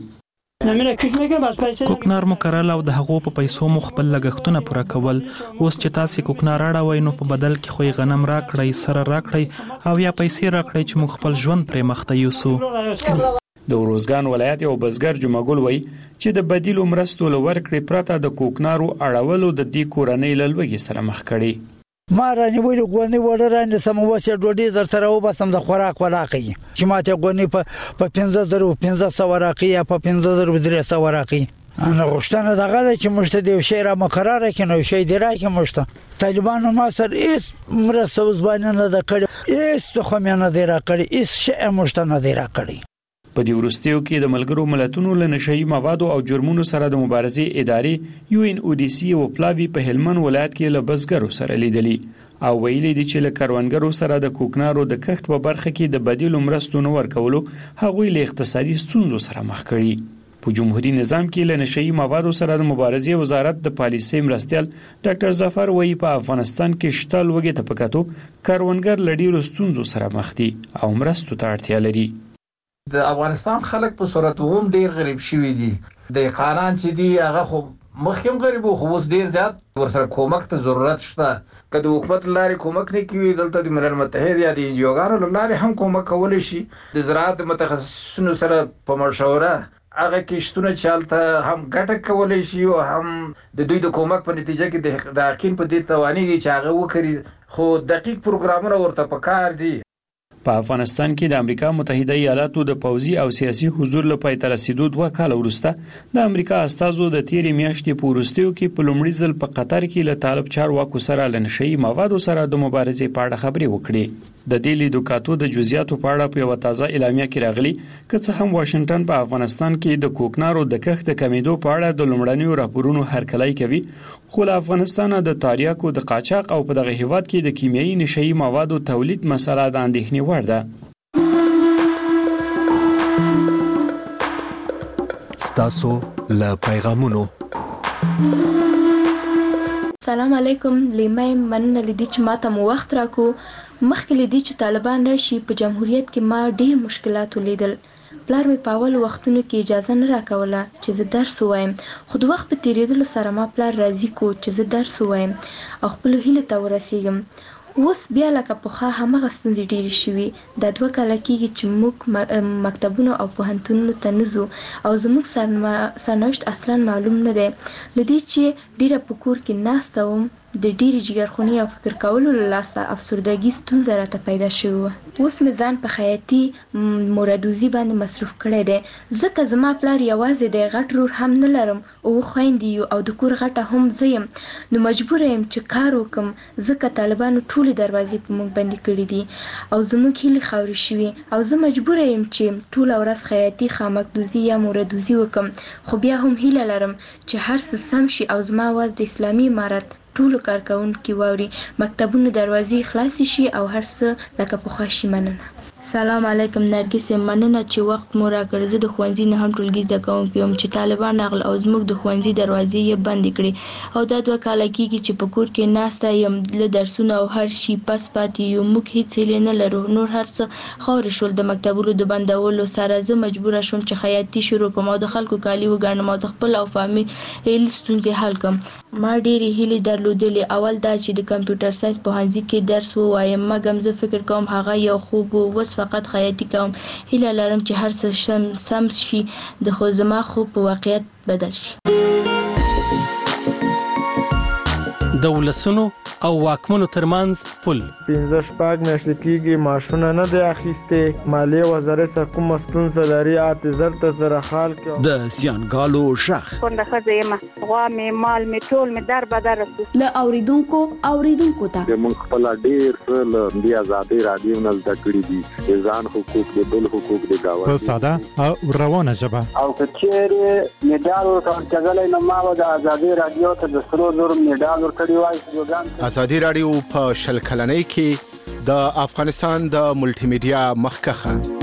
Speaker 6: کوکنار مو کرل او د هغو په پیسو مو خپل لګښتونه پوره کول اوس چې تاسو کوکنار اړوي نو په بدل کې خو غنم راکړی سره راکړی او یا پیسې راکړی چې موږ خپل ژوند پرې مخته یوسو
Speaker 12: د وروزګان ولایت یو بزګر جمعګل وای چې د بدیلو مرستو لور کړې پرته د کوکنارو اړولو د دې کورنۍ لوګي سره مخ کړي
Speaker 11: ما رانیولې غونې وړه رانه سموسه ډوډۍ درته راوبسم د خوراک ولاقي چې ماته غونې په 1500 راقي یا په 1500 راقي انا غوښتنه دغه چې مشته دی شی را مقرره کینو شی دی راکې مشته طالبانو ما سره هیڅ مرسته وزبانه نه د کړي هیڅ خو مې نه دی را کړی هیڅ شی مشته نه دی را کړی
Speaker 12: په دې وروستیو کې د ملګرو ملتونو له نشئی موادو او جرمونو سره د مبارزې ادارې UNODC او پلاوی په هلمند ولایت کې له بزګرو سره لیدلي او ویلي دي چې له کروندګرو سره د کوکنارو د کښت په برخه کې د بدیلو مرستو نه ورکولو هغوی له اقتصادي ستونزو سره مخ کړي په جمهوریت نظام کې له نشئی موادو سره د مبارزې وزارت د پالیسۍ مرستیال ډاکټر ظفر وایي په افغانستان کې شته لوږې ته په کتو کروندګر له ډیرو ستونزو سره مخ دي او مرستو ته اړتیا لري
Speaker 5: د افغانستان خلک په صورت هم ډیر غریب شوي دي د قانون چې دی هغه خو مخکیم غریب خو اوس ډیر زیات ورسره کومک ته ضرورت شته که د حکومت لارې کومک نه کوي دلته د ملل متحد یا د انجیوګانو لارې هم کومک کولی شي د زراعت متخصصینو سره په مشوره هغه کښتونه چې هلته هم ګټه کولی شي او هم د دوی د کومک په نتیجه کې د حقین په دې توانېږي چې هغه وکړي خو دقیق پروګرامونه ورته پکار دي
Speaker 12: په افغانستان کې د امریکا متحده ایالاتو د پوځي او سیاسي حضور له پای ته رسیدو 2 کال وروسته د امریکا استازو د تیرې میاشتې په وروستیو کې په لومړي ځل په قطر کې له طالب چارواکو سره له نشئی موادو سره د مبارزې په اړه خبرې وکړې د دې لیدوکاتو د جزئیاتو په اړه په یو تازه اعلامیه کې راغلي که څه هم واشنگټن په افغانستان کې د کوکنارو د کښت کمیدو په اړه د لومړنیو راپورونو هرکلی کوي خو له افغانستان د تاریاکو د قاچاق او په دغه هیواد کې د کیمیاوي نشئی موادو تولید مسله د اندېښنې وړ ده
Speaker 18: ستاسو له پیغامونو
Speaker 21: سلام علیکم لیمه مننه لیدي چې ماته مو وخت راکو مخکې لیدي چې طالبان راشي په جمهوریت کې ما ډیر مشکلات ولیدل پلار مې په اول وختونو کې اجازه نه راکوله چې زه درس ووایم خو د وخت په تیریدلو سره ما پلار راضي کو چې زه درس ووایم او خپلو هیلو ته ورسیږم اوس بیا لکه پخوا همغه ستونزې ډېرې شوي دا 2 کاله کېږي چې موږ مکتبونو او پوهنتونونو ته نه ځو او زموږ سرنوشت اصلا معلوم نه دی له دې چې ډېره په کور کې ناسته وم د ډېرې جګرخوني او فکر کولو له لاسه افسردګي ستونزه راته پیدا شوې وه اوس مې ځان په خیاطي موردوزي باندې مصروف کړی دی ځکه زما پلار یوازې دی غټ رور هم نه لرم او خویندې یو او د کور غټه هم زه یم نو مجبوره یم چې کار وکم ځکه طالبانو ټولې دروازې په موږ بندې کړي دي او زموږ هیلې خاورې شوي او زه مجبوره یم چې ټوله ورځ خیاطي خامکدوزي یا موردوزي وکم خو بیا هم هیله لرم چې هر څه سم شي او زما اواز د اسلامي امارت ټولو کارکونکو واوري مکتبونو دروازې خلاص شي او هر څه لکه پخوا شي مننه سلام علیکم نرګس، مننه چې وخت مو راکړ. زه د ښوونځي نه هم ټولګي زده کوونکی یم چې طالبان راغله او زموږ د ښوونځي دروازې یې بندې کړې او دا 2 کاله کېږي چې په کور کې ناسته یم، له درسونه او هر شي پس پاتې یو. موږ هیڅ هیلې نه لرو، نور هر څه خاورې شول. د مکتبونو د بندولو سره زه مجبوره شوم چې خیاطي شروع کړم او د خلکو کالي وګڼم او د خپل او فامیل ستونزې حل کړم. ما ډېرې هیلې درلودلې. اول دا چې د کمپیوټر ساينس پوهنځي کې درس ووایم، مګم زه فکر کوم هغه یو خوب و. اوس فقط خیاطي کوم. هیله لرم چې هر څه سم شي، د خو زما خوب په واقعیت بدل شي.
Speaker 3: د ولسونو او واکمنو ترمنځ پل
Speaker 19: 15 میاشتې کېږي ماشونه نه دی اخیستې. مالیې وزارت څخه کومه ستونزه لري اعتذار ته سره حال کړو.
Speaker 20: د زیانګالو شخ
Speaker 23: کونډه ښځه یم، غوا مې مال مې ټول مې در بدر رسو.
Speaker 24: له اوریدونکو ته
Speaker 26: موږ خپل ډېر څه له دې آزادۍ راډیو نه زده کړي دي، د ځان حقوق د بل حقوق د گاونډي
Speaker 27: په ساده او روانه ژبه.
Speaker 26: او که چیرې میډال ورکول کېدلی نو ما به د آزادۍ راډیو ته د 100,000 میډال ورکړی وای.
Speaker 28: ازادي راډیو په 10 کلنۍ کې د افغانستان د ملټي میډیا مخکخه